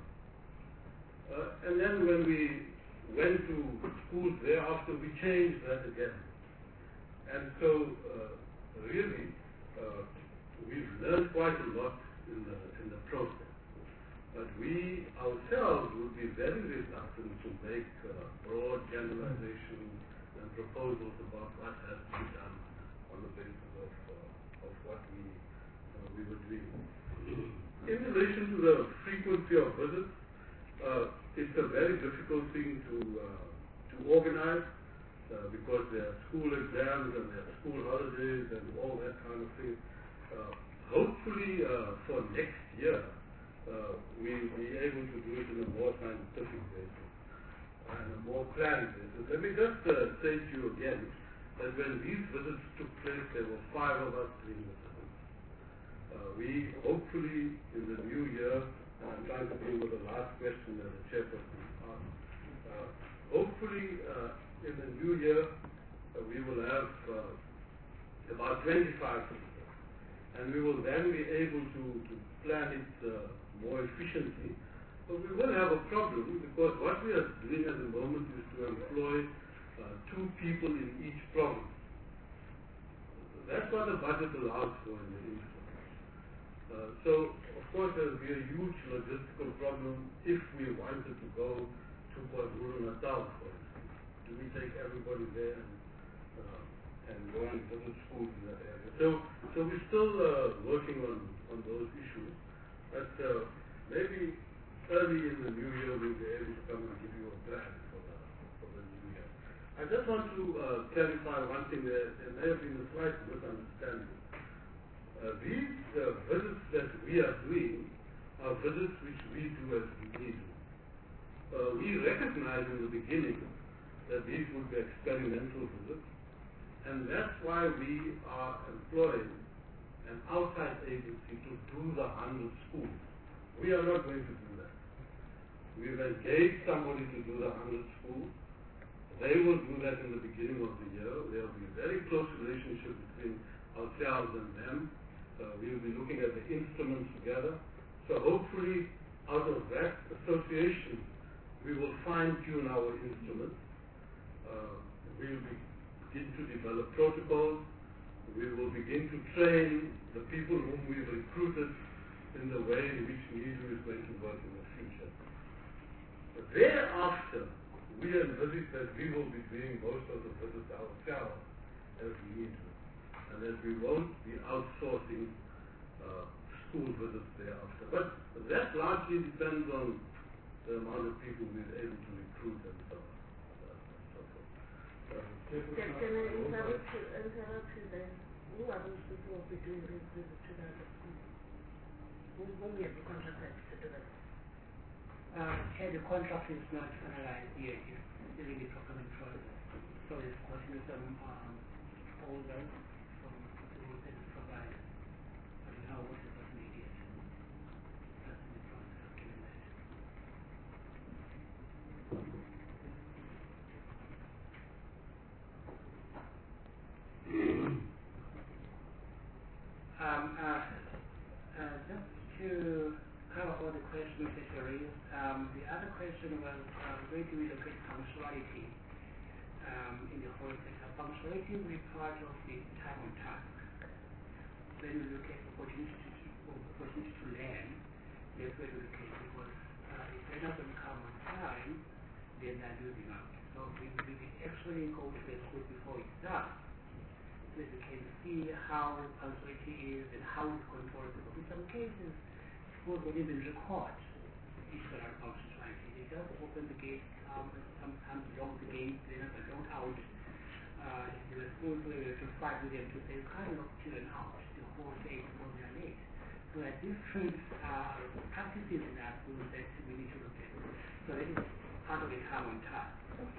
Uh, and then when we went to schools thereafter, we changed that again. And so, uh, really, uh, we've learned quite a lot in the, in the process. But we ourselves would be very reluctant to make uh, broad generalizations and proposals about what has to be done on the basis of, uh, of what we, uh, we were doing. In relation to the frequency of visits, uh, it's a very difficult thing to, uh, to organize uh, because there are school exams and there are school holidays and all that kind of thing. Uh, hopefully uh, for next year, uh, we'll be able to do it in a more scientific basis and a more planned basis. Let me just uh, say to you again that when these visits took place, there were five of us doing the visits. Uh, we hopefully in the new year, and I'm trying to deal with the last question that the chairperson asked, uh, hopefully uh, in the new year uh, we will have uh, about twenty-five visitors, and we will then be able to, to plan it uh, more efficiently. But we will have a problem because what we are doing at the moment is to employ uh, two people in each province. That's what the budget allows for in the instrument. Uh, so, of course, there will be a huge logistical problem if we wanted to go to KwaZulu-Natal, for instance. Do we take everybody there and, uh, and go and visit schools in that area? So, so we're still uh, working on, on those issues. But uh, maybe early in the new year we'll be able to come and give you a plan for the, for the new year. I just want to uh, clarify one thing. There, there may have been a slight misunderstanding. Uh, these uh, visits that we are doing are visits which we do as we need to. Uh, we recognized in the beginning that these would be experimental visits, and that's why we are employing an outside agency to do the hundred schools. We are not going to do that. We've engaged somebody to do the hundred schools. They will do that in the beginning of the year. There will be a very close relationship between ourselves and them. Uh, we will be looking at the instruments together. So hopefully, out of that association, we will fine-tune our instruments. Uh, we will begin to develop protocols. We will begin to train the people whom we've recruited in the way in which NIDU is going to work in the future. But thereafter, we envisage that we will be doing most of the visits ourselves as we need to, and that we won't be outsourcing uh, school visits thereafter. But that largely depends on the amount of people we're able to recruit and so on. Uh, so forth. Uh, Can, can I interrupt you, interrupt you then? Who are those people who will be doing this visit to the other schools? Who, whom we have contracted to do that? Uh, here the contract is not finalized yet. It's still in the procurement process. So it's possible some um, proposals from the service providers. But we know what the possibility is. um, the other question was uh, where do we look at punctuality um, in the whole sector? Punctuality will be part of the time on task. When we look at opportunity to, opportunity to learn, that's where we look at it, because uh, if learners don't come on time, then they're losing out. So we, we actually go to the school before it starts, so that we can see how punctuality is and how it's controlled. Because in some cases, schools don't even record each other punctuality. They just open the gate, um, sometimes lock the gate, then are locked out. Uh, the schools were to fight with them to say, you can't lock children out the whole day before they are late. So there are different uh, practices in our schools that we need to look at. So that is part of the time on task.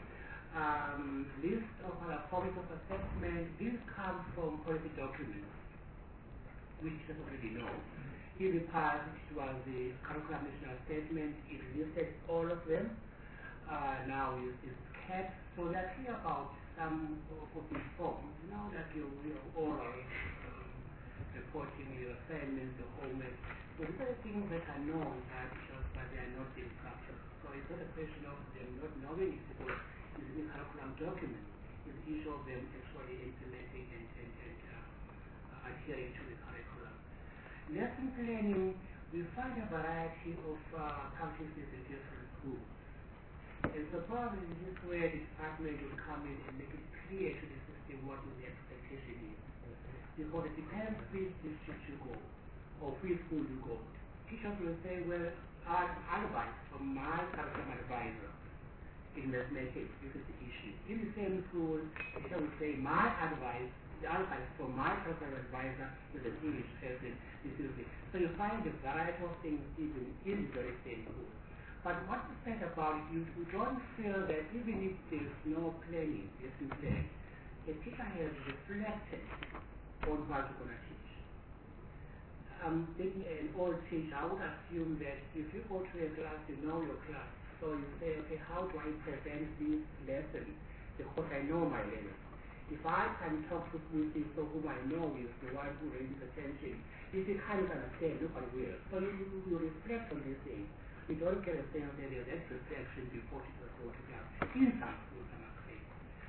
Um, list of other forms of assessment, these come from policy documents, which you already know. In the past, it was the curriculum national assessment, it listed all of them. Uh, now it's, it's kept, so they're clear about some of these forms. Now that you your oral um, reporting, your assignments, your homework, so these are things that are known by teachers, but they are not being practiced. So it's not a question of them not knowing it, because it's in the curriculum document. It's the issue of them actually implementing and, and, and uh, adhering to the curriculum. Lesson planning, we find a variety of uh, practices in different schools. And so probably this is where the department will come in and make it clear to the system what the expectation is. Because it depends which district you go, or which school you go. Teachers will say, well, our advice from my curriculum advisor in mathematics, this is the issue. In the same school, the teacher will say, my advice, the advice from my curriculum advisor is an English person, this is it. So you find a variety of things even in the very same school. But what is said about it, you, you don't feel that even if there's no planning, lesson plan, the teacher has reflected on what you're going to teach. Um, being an old teacher, I would assume that if you go to a class, you know your class. So you say, okay, how do I present this lesson? Because I know my lesson. If I can talk to people whom I know is the one who raises attention, if you can't understand, nobody will. So you, you reflect on these things. You don't get a sense that there's that reflection before you go to class. In some schools, I must say.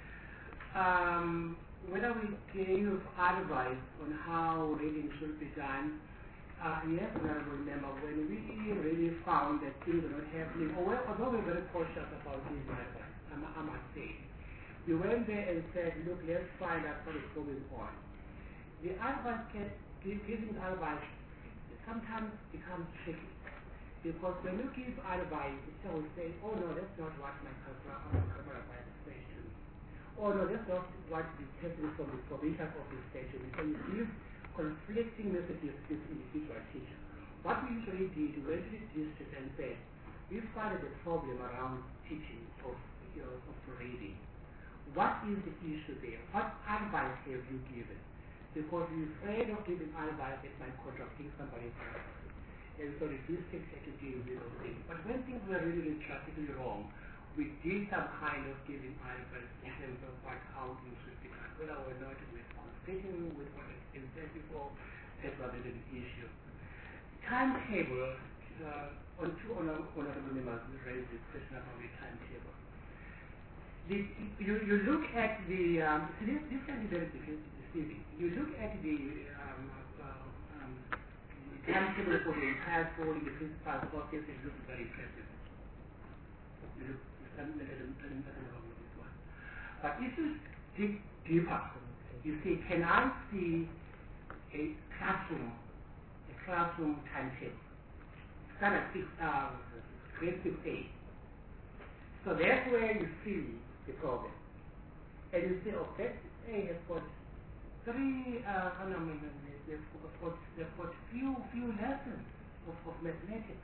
Um, whether we gave advice on how reading should be done, uh, yes, I remember when we really found that things were not happening, although we were very cautious about giving advice, I must say. We went there and said, look, let's find out what is going on. The advice, can, giving advice sometimes becomes tricky. Because when you give advice, the teacher will say, oh no, that's not what my curriculum advisor says to me. Oh no, that's not what the text from the provision of the station. So you give conflicting messages to this individual teacher. What we usually did, we went to the district and said, we found a problem around teaching of, you know, of reading. What is the issue there? What advice have you given? Because we're afraid of giving advice that might contradict somebody's advice. And so the district had to deal with those things. But when things were really, really drastically wrong, we did some kind of giving advice in terms of what, how things should be done. Whether or not we're conflicting with what has been said before, that was a little issue. Timetable, uh, on two honorable members raised the question about the timetable. The, you, you look at the, um, so this, this can be very deceiving. You look at the um, uh, um, timetable for the entire school in the principal's office, it looks very impressive. You look, nothing wrong with this one. But if you dig deeper, you see, can I see a classroom, a classroom timetable? Standard six, uh, grade six A. So that's where you see the problem. And you say, oh, grade six A has got three, uh, I don't know, they've got, they've got few, few lessons of, of mathematics.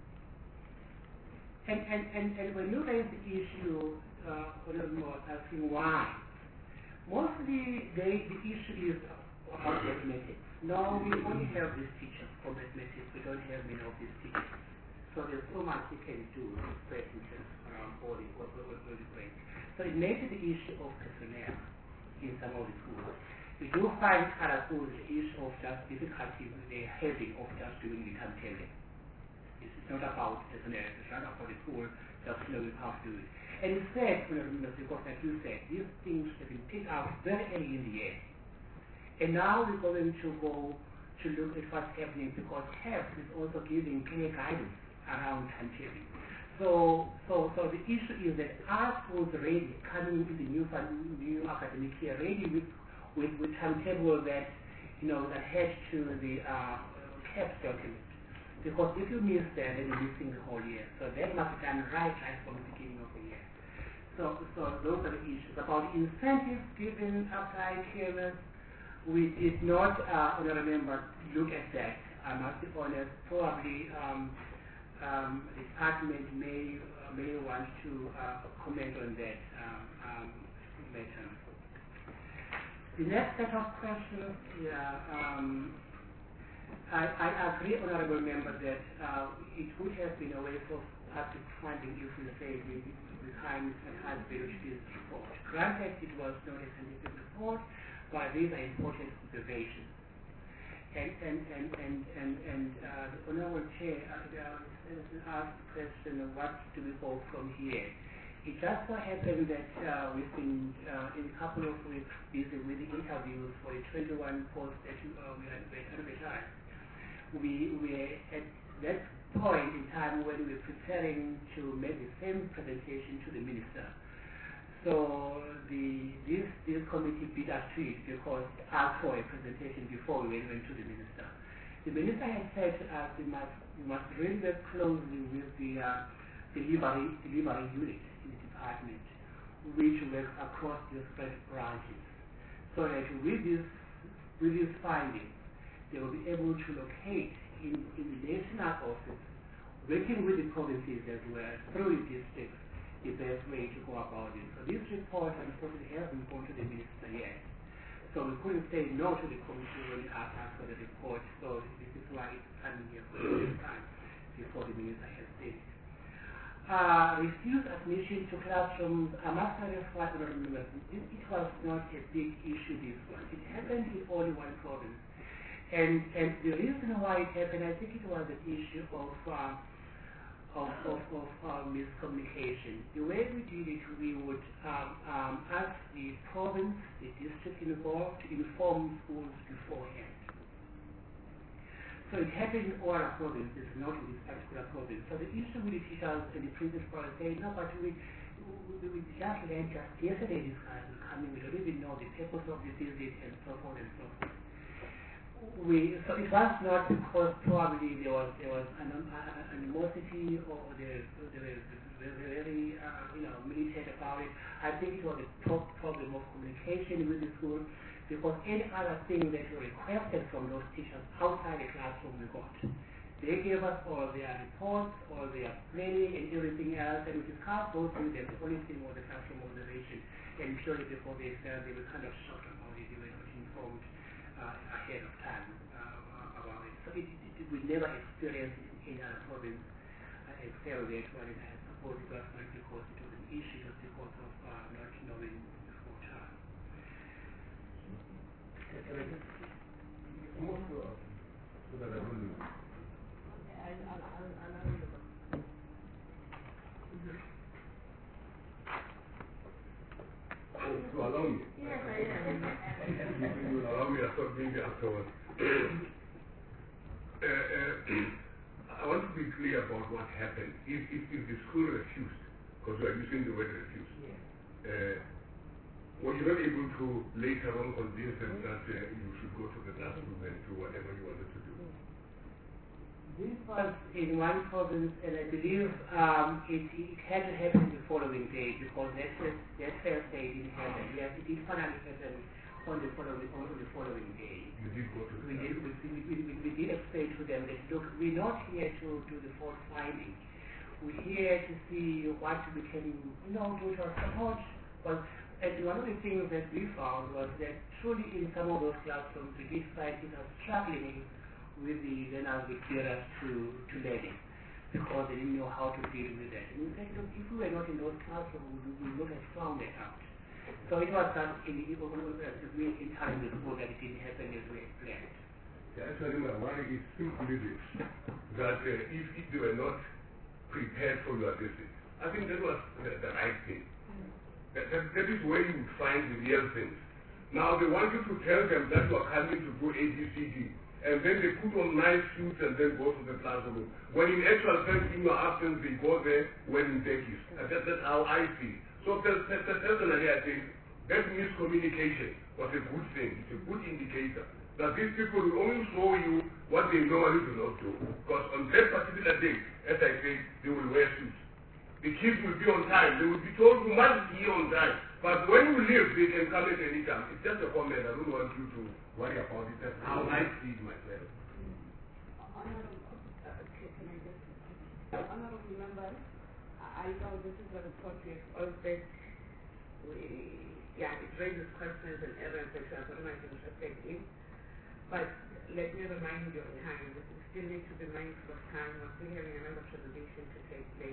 And, and, and, and when you raise the issue, uh, a little more, asking why, mostly they, the issue is about mathematics. No, we only have these teachers for mathematics. We don't have many of these teachers. So there's so much we can do to spread interest around all the, all the, all the grades. So it makes it the issue of personnel in some of the schools. We do find other schools the issue of just difficulty they're having of just doing the timetable. It's not about, as an it's not about the school, just knowing how to do it. And instead, because like you said, these things have been picked out very early in the year. And now we're going to go to look at what's happening because HEPS is also giving clear guidance around timetable. So, so, so the issue is that our schools ready, coming into the new, new academic year, ready with, with, with timetable that, you know, that heads to the uh, HEPS document. Because if you miss that, then you're missing the whole year. So that must be done right, right from the beginning of the year. So, so those are the issues. About incentives given applied carers, we did not, uh, remember, look at that. I must be honest, probably um, um, the department may, uh, may want to uh, comment on that um, um, later. The next set of questions, yeah, um, I, I agree, Honorable Member, that uh, it would have been a waste of public funding if we say the, the time and has verified this report. Granted, it was not a scientific report, but these are important observations. And and and and and, and uh, the Honorable Chair uh, asked the question of what do we go from here. It just so happened that uh, we've been uh, in a couple of weeks busy with the interviews for the twenty-one posts that uh, we had advertised. We were at that point in time when we were preparing to make the same presentation to the Minister. So the this this committee beat us to it because asked for a presentation before we went to the Minister. The Minister has said to us we must we must really work closely with the uh, delivery delivery unit in the department, which works across different branches, so that with this with this finding, they will be able to locate in, in the national office, working with the provinces as well through the districts, the best way to go about it. So this report, unfortunately, hasn't gone to the Minister yet. So we couldn't say no to the committee when we asked us for the report. So this is why it's coming here for the first time before the Minister has said it. Uh, refused admission to classrooms, I must clarify, it, it was not a big issue, this one. It happened in only one province. And, and the reason why it happened, I think it was an issue of uh, of, of, of uh, miscommunication. The way we did it, we would um, um, ask the province, the district involved to inform schools beforehand. So it happened in all our provinces, not in this particular province. So the issue with the teachers and the principal saying, no, but we, we, we just learned just yesterday this guy was coming, we don't even know the purpose of the visit and so forth and so forth. We, so it was not because probably there was there was an uh, animosity or they were very uh, you know militant about it. I think it was a pro problem of communication with the school, because any other thing that we requested from those teachers outside the classroom we got. They gave us all their reports, all their planning and everything else, and we discussed those things. And the only thing was the classroom observation, and purely before they felt they were kind of shocked about it. They were not informed Uh, ahead of time uh, about it. So it, it, it, we never experienced it in other province uh, except that when it has supported us not because it was an issue, just because of uh, not knowing before time. Oh, to allow me? Yes, I am. You will allow me, I thought maybe afterwards. uh, uh, I want to be clear about what happened. If, if, if the school refused, because we are using the word refused, uh, were you not able to later on convince them that uh, you should go to the classroom and do whatever you wanted to do? This was in one province, and I believe um, it, it had to happen the following day, because that first, that first day didn't happen. Yes, it did finally happen on the following, on the following day. You did go to the we did, we, we, we, we did explain to them that, look, we're not here to do the fault finding. We're here to see what we can, you know, do to support. But and one of the things that we found was that truly in some of those classrooms, we did find people struggling with the learners with barriers to, to learning, because they didn't know how to deal with that. And we said, look, if we were not in those classrooms, we would not have found that out. So it was done in, in time before that it didn't happen as we had planned. Actually, my worry is simply this, that uh, if, if they were not prepared for your visit, I think that was the, the right thing. That, that, that is where you would find the real things. Now they want you to tell them that you are coming to do A B C D, and then they put on nice suits and then go to the classroom. When in actual fact, in your absence, they go there when they is. And that, that's how I see. So personally, I think that miscommunication was a good thing. It's a good indicator that these people will only show you what they normally do not do. Because on that particular day, as I say, they will wear suits. The kids will be on time. They will be told you must be on time. But when you leave, they can come at any time. It's just a comment. I don't want you to worry about it. That's how I see it myself. Honorable, uh, can I just, honorable members, I know this is a report we have all said. We, yeah, it raises questions and errors that you are very much interested in. But let me remind you of time. We still need to be mindful of time. We're still having another presentation to take place.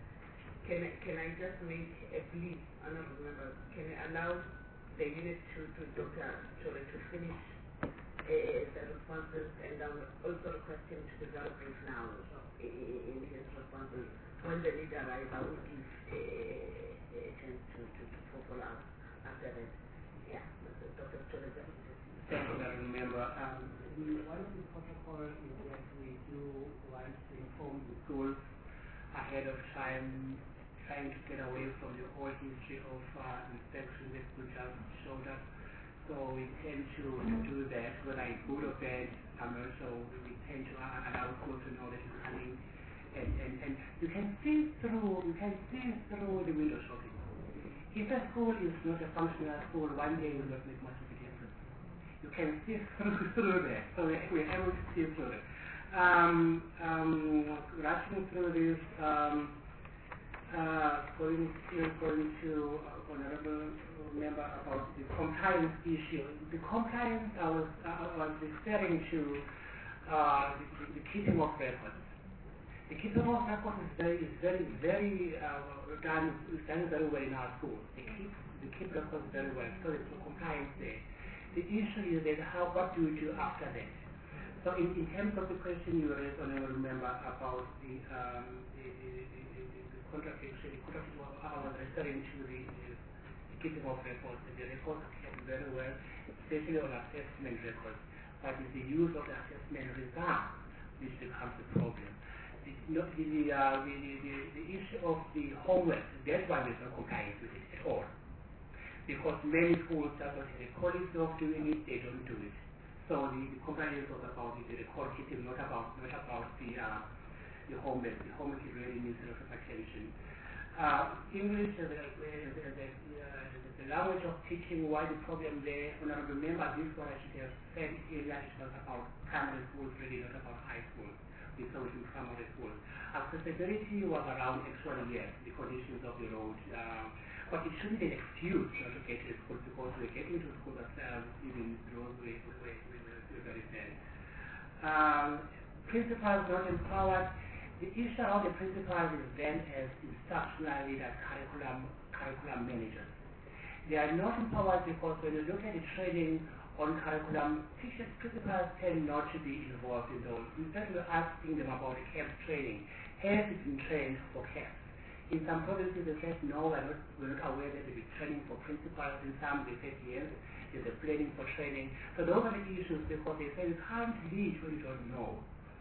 Can I, can I just make a plea, honorable members? Can I allow the unit to, to Doctor Chole to finish uh, the responses, and I will also request him to be very brief now in, in his responses. When the lead arrives, I will give a, a chance to, to, to follow up after that. Yeah, Doctor Chole. Thank you, Madam Member. Um, the, one of the protocol is that we do want to inform the schools ahead of time, trying to get away from the whole history of uh, inspection that we just showed us. So we tend to, to do that, whether it's good or bad. Um, also, we tend to allow schools to know that it's coming, and, and, and you can see through, you can see through the window shopping. If a school is not a functional school, one day will not make much of a difference. You can see through, through that, so we're able to see through it. Um, um, rushing through this, um, uh, going to, going to uh, Honorable Member about the compliance issue. The compliance, I was, I was referring to uh, the, the keeping of records. The keeping of records is very, is very, very uh, done, is done very well in our schools. They keep, they keep records very well, so there's no compliance there. The issue is that how, what do you do after that? So in, in terms of the question you raised, Honorable Member, about the, um, the, the, the, the, the contradiction, the contradiction I was referring to the, the, the keeping of records. The records are kept very well, especially on assessment records. But it's the use of the assessment results which becomes the problem. The, not the, the, uh, the, the, the, the issue of the homework, that one is not compliant with it at all. Because many schools that have a policy of doing it, they don't do it. So the, the compliance was about the, the record keeping, not about not about the uh, the homework. The homework really needs a lot of attention. Uh, English, uh, the, the, the, the, uh, the language of teaching, why the problem there? When I remember this, what I should have said earlier, it was about primary schools, really not about high schools. We saw it in primary schools. Accessibility was around actually yes, the conditions of the road. Uh, But it shouldn't be an excuse not to get to school, because we're getting to school ourselves, even the road way, way, way, way, very bad. Um, principals not empowered. The issue around the principals is then as instructional leaders, curriculum, curriculum managers. They are not empowered because when you look at the training on curriculum, teachers, principals tend not to be involved in those. Instead of asking them about the C A P training, has it been trained for C A P? In some provinces they said no, we're not, we're not aware that there is training for principals. In some they said yes, there's a planning for training. So those are the issues, because they say you can't lead when you don't know.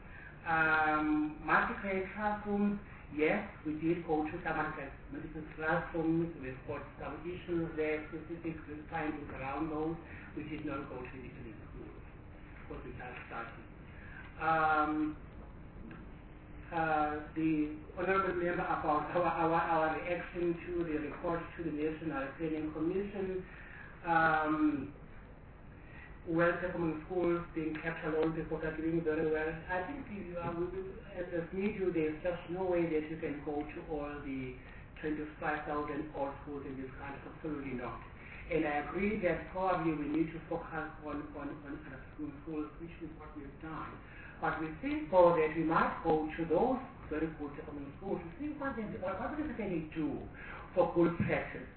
Um, multi-grade classrooms, yes, we did go to some multi-grade classrooms. We've got some issues there, specific findings around those. We did not go to the schools because we just started. Um, Uh, the Honorable Member about our, our, our reaction to the report to the National Training Commission. Um, well-performing schools being kept alone because they're doing very well. I think you, uh, we, as a media, there's just no way that you can go to all the twenty-five thousand odd schools in this country. Absolutely not. And I agree that probably we need to focus on, on, on schools, which is what we've done. But we think, though, that we might go to those very good performing schools to see what they, what they do for good practice.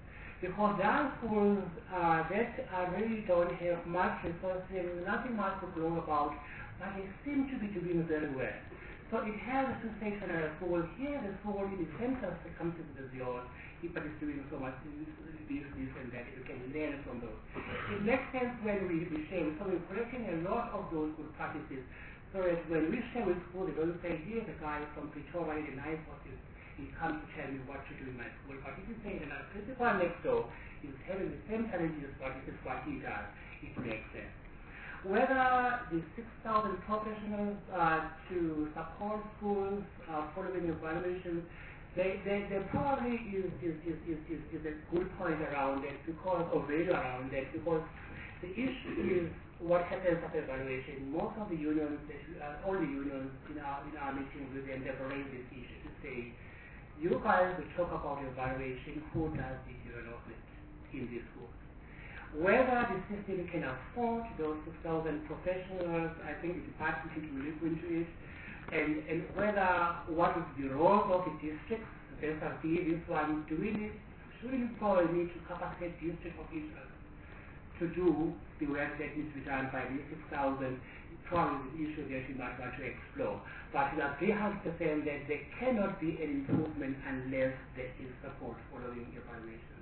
Because there are schools uh, that uh, really don't have much resources, nothing much to grow about, but they seem to be doing very well. So it has a sensation at a school. Here the school in the center of circumstances is yours, but it's doing so much this, this, this and that. You can learn from those. It makes sense when we, we share. So we're collecting a lot of those good practices. So that when we share with school, they don't say, here's a guy from Pretoria in the nice office. He comes to tell me what to do in my school. But if you say that our principal next door is having the same challenges, but this is what he does, it makes sense. Whether the six thousand professionals uh, to support schools uh, following evaluation, they, they, they probably is, is, is, is, is, is a good point around it because, or value around it, because the issue is what happens after evaluation. Most of the unions, uh, all the unions in our, in our meeting with them, they've raised this issue to say, you guys will talk about evaluation, who does the development in this school. Whether the system can afford those six thousand professionals, I think the department will look into it, and, and whether what is the role of the districts, the S R D, this one, do we need, should we probably need to capacitate district officials to do the work that needs to be done by these six thousand, probably the issue that we might want to explore. But we are three hundred percent that there cannot be an improvement unless there is support following evaluation.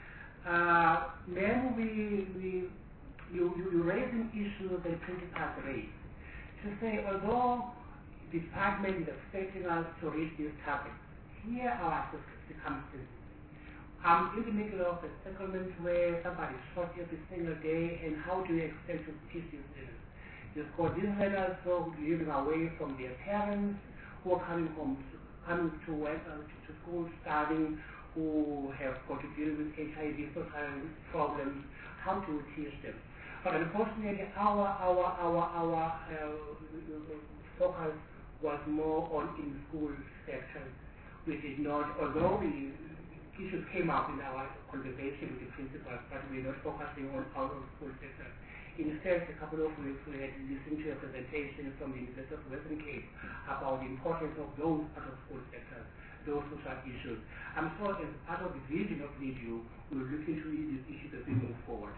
Uh, then we, we you, you, you raise an issue that principals raise to say, although the department is expecting us to reach these targets, here are the circumstances. I'm in the middle of a settlement where somebody is shot every single day, and how do you expect to teach these learners? You've got these learners who are living away from their parents, who are coming home, coming to work, uh, to, to school, studying, who have got to deal with H I V, social problems. How to teach them? But unfortunately, our our our our uh, focus was more on in-school sections. We did not, although we issues came up in our conversation with the principals, but we're not focusing on out-of-school sectors. Instead, a couple of weeks we had listened to a presentation from the University of Western Cape about the importance of those out-of-school sectors, those social issues. I'm sure as part of the vision of NIDU, we'll look into these issues as we move forward.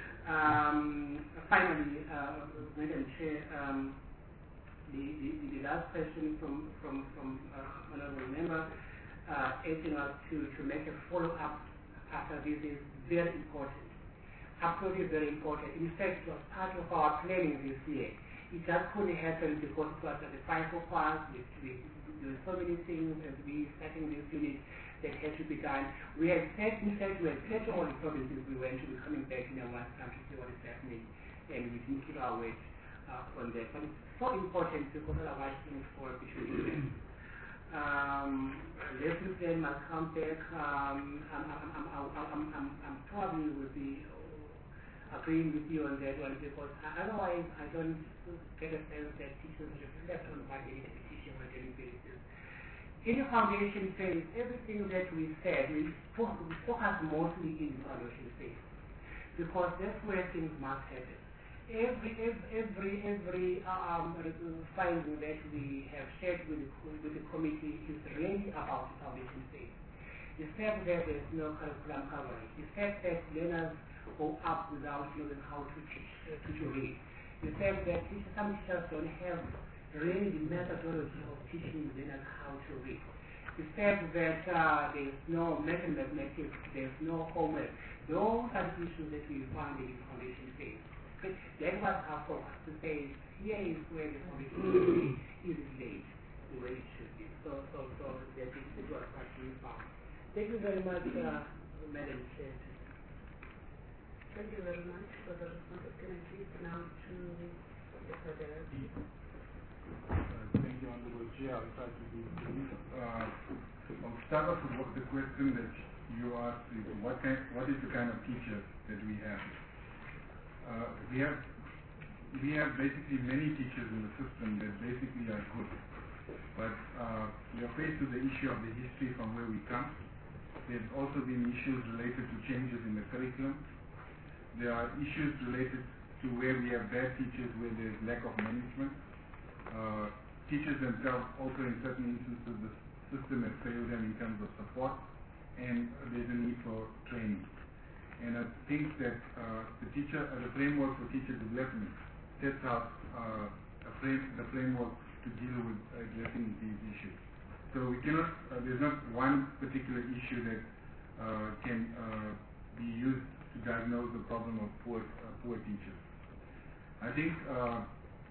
Um, finally, uh, Madam Chair, um, the, the, the last question from, from, from uh, honorable member, uh, asking us to, to make a follow-up after this is very important. Absolutely very important. In fact, it was part of our planning this year. It just couldn't happen because it was at the five of us, with, with, with so many things as we starting this unit that had to be done. We had said, in fact, we had said to all the provinces we went to be coming back in our time to see what is happening, and we didn't keep our weight uh, on that. But it's so important because otherwise things fall between them. Um, lesson plan must come back. Um, I'm, I'm, I'm, I'm, I'm, I'm, I'm probably will be agreeing with you on that one because otherwise I don't get a sense that teachers reflect on what they need to be teaching on a daily basis. In the foundation phase, everything that we said, we focus mostly in the foundation phase because that's where things must happen. Every every every, every um, finding that we have shared with the, with the committee is really about the foundation phase. The fact that there is no curriculum coverage, the fact that learners go up without knowing how to teach, uh, to, to read, the fact that teachers, some teachers don't have really the methodology of teaching learners how to read, the fact that uh, there is no mathematics, there is no homework. Those are the issues that we find in the foundation phase. Okay? That was our focus to say here is where the foundation is laid, the way it should be. So, so, so that is it was what we found. Thank you very much, uh, Madam Chair. Thank you very much for the response. Can I please now to the Federal? Uh, thank you, Honorable Chair. I'll try to be brief. Uh, I'll start off with what the question that you asked is what kind, what is the kind of teachers that we have? Uh, we have we have basically many teachers in the system that basically are good, but uh, we are faced with the issue of the history from where we come. There's also been issues related to changes in the curriculum. There are issues related to where we have bad teachers, where there's lack of management. Uh, teachers themselves also in certain instances the system has failed them in terms of support, and there's a need for training. And I think that uh, the teacher, uh, the framework for teacher development sets out uh, a frame, the framework to deal with addressing these issues. So we cannot, uh, there's not one particular issue that uh, can uh, be used to diagnose the problem of poor, uh, poor teachers. I think uh,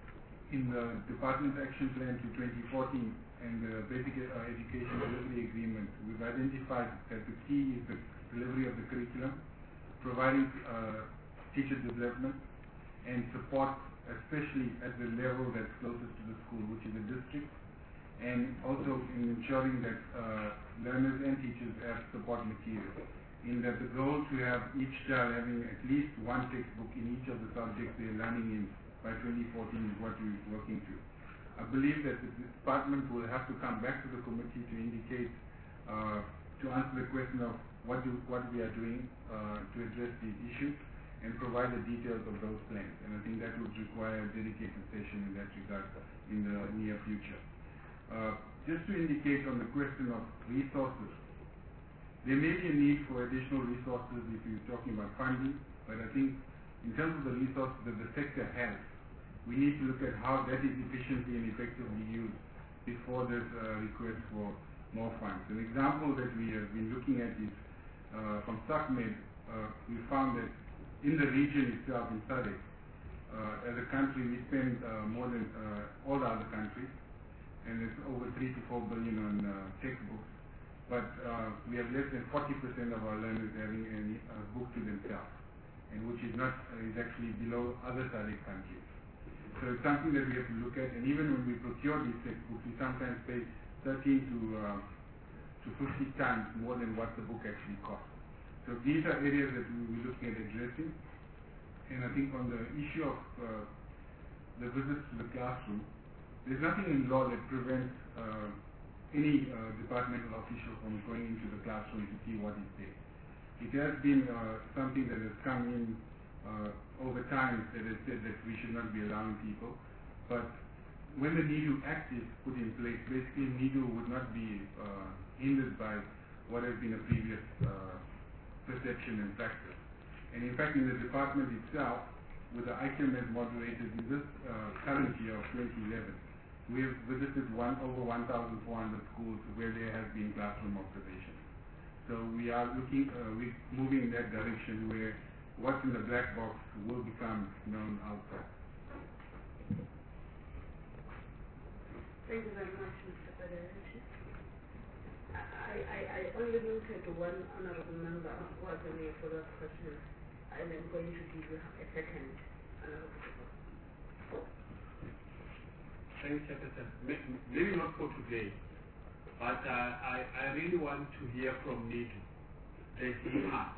in the Department's Action Plan to twenty fourteen and the Basic uh, Education Delivery Agreement, we've identified that the key is the delivery of the curriculum, providing uh, teacher development and support, especially at the level that's closest to the school, which is the district, and also in ensuring that uh, learners and teachers have support material. In that the goal to have each child having at least one textbook in each of the subjects they're learning in by twenty fourteen is what we're working to. I believe that the department will have to come back to the committee to indicate, uh, to answer the question of what, do, what we are doing uh, to address these issues and provide the details of those plans. And I think that would require a dedicated session in that regard in the near future. Uh, just to indicate on the question of resources, there may be a need for additional resources if you're talking about funding, but I think in terms of the resources that the sector has, we need to look at how that is efficiently and effectively used before there's a request for more funds. An example that we have been looking at is uh, from SACMED. Uh, we found that in the region itself, in SADC, uh, as a country, we spend uh, more than uh, all the other countries, and it's over three to four billion on uh, textbooks. But uh, we have less than forty percent of our learners having a uh, book to themselves, and which is not uh, is actually below other SADC countries. So it's something that we have to look at, and even when we procure these textbooks, we sometimes pay thirteen to uh, to fifty times more than what the book actually costs. So these are areas that we will be looking at addressing. And I think on the issue of uh, the visits to the classroom, there's nothing in law that prevents uh, any uh, departmental official from going into the classroom to see what is there. It has been uh, something that has come in uh, over time that has said that we should not be allowing people. But when the NIDU Act is put in place, basically NIDU would not be uh, hindered by what has been a previous uh, perception and practice. And in fact, in the department itself, with the I C A M as moderators in this uh, current year of twenty eleven, we have visited one, over one thousand four hundred schools where there has been classroom observation. So we are looking, uh, we're moving in that direction where what's in the black box will become known outside. Thank you very much, Mister Federici. I, I, I only noted one honorable member who has any further questions, and I'm going to give you a second honorable member. Thanks, Chairperson. Maybe not for today, but uh, I, I really want to hear from NIDU, the D part.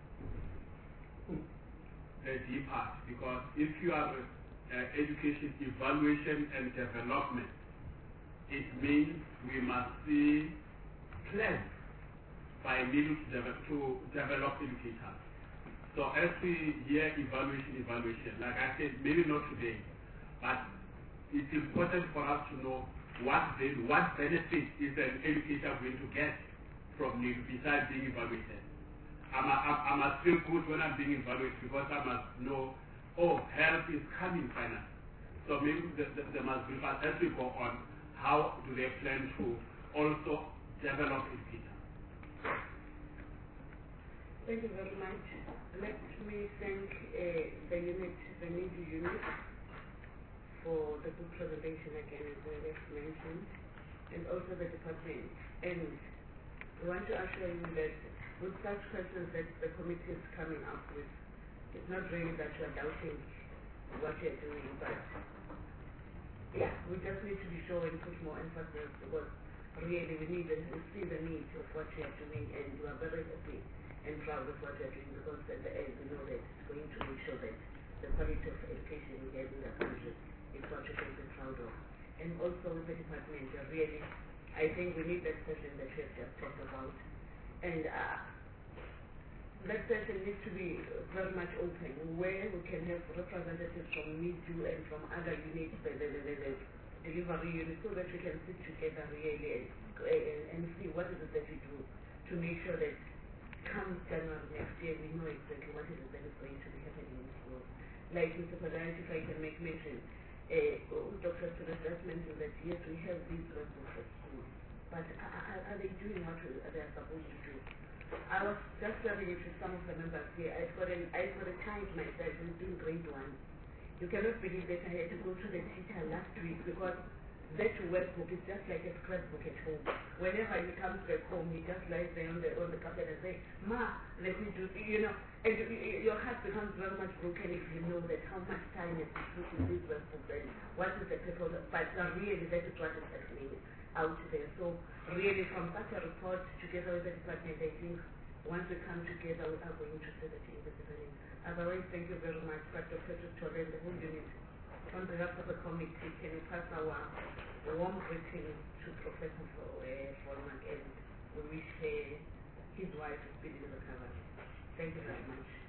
The D part, because if you are uh, education evaluation and development, it means we must see plans by NIDU to develop, to develop educators. So as we hear evaluation, evaluation, like I said, maybe not today, but it's important for us to know what the, what benefit is an educator going to get from NIDU besides being evaluated. I must, I must feel good when I'm being evaluated because I must know, oh, health is coming finally. So maybe the, the, the must be, as we go on, how do they plan to also develop educators? Thank you very much. Let me thank uh, the unit, the NIDU unit, for the good presentation again, as I just mentioned, and also the department. And we want to assure you that with such questions that the committee is coming up with, it's not really that you are doubting what you are doing, but yeah, we just need to be sure and put more emphasis because really we need and we see the need of what you are doing, and you are very happy and proud of what you are doing because at the end we know that it's going to make sure that the quality of education we have in the country is what you can be proud of. And also with the department, uh, really, I think we need that session that we have just talked about. And uh, that session needs to be very much open, where we can have representatives from NIDU and from other units, the, the, the, the, the delivery units, so that we can sit together really and, and, and see what is it that we do to make sure that come January next year, we know exactly what is it that is going to be happening in schools. Like Mister Padari, if I can make mention, uh, Doctor Suresh just mentioned that yes, we have these workbooks at school, but are, are they doing what they are supposed to do? I was just sharing it with some of the members here. I got a, I got a child myself who's doing grade one. You cannot believe that I had to go to the teacher last week because that workbook is just like a scrapbook at home. Whenever he comes back home, he just lies there on the on the carpet and says, "Ma, let me do," you know. And your heart becomes very much broken if you know that how much time is put in these workbooks and what is the purpose. But uh, really, that is what is happening out there. So really, from such a report together with the department, I think once we come together, we are going to see the changes happening. Otherwise, thank you very much, Doctor Petrus Tore and the whole unit. On behalf of the committee, can you pass our warm greeting to Professor Volmark, and we wish uh, his wife a speedy recovery. Thank you very much.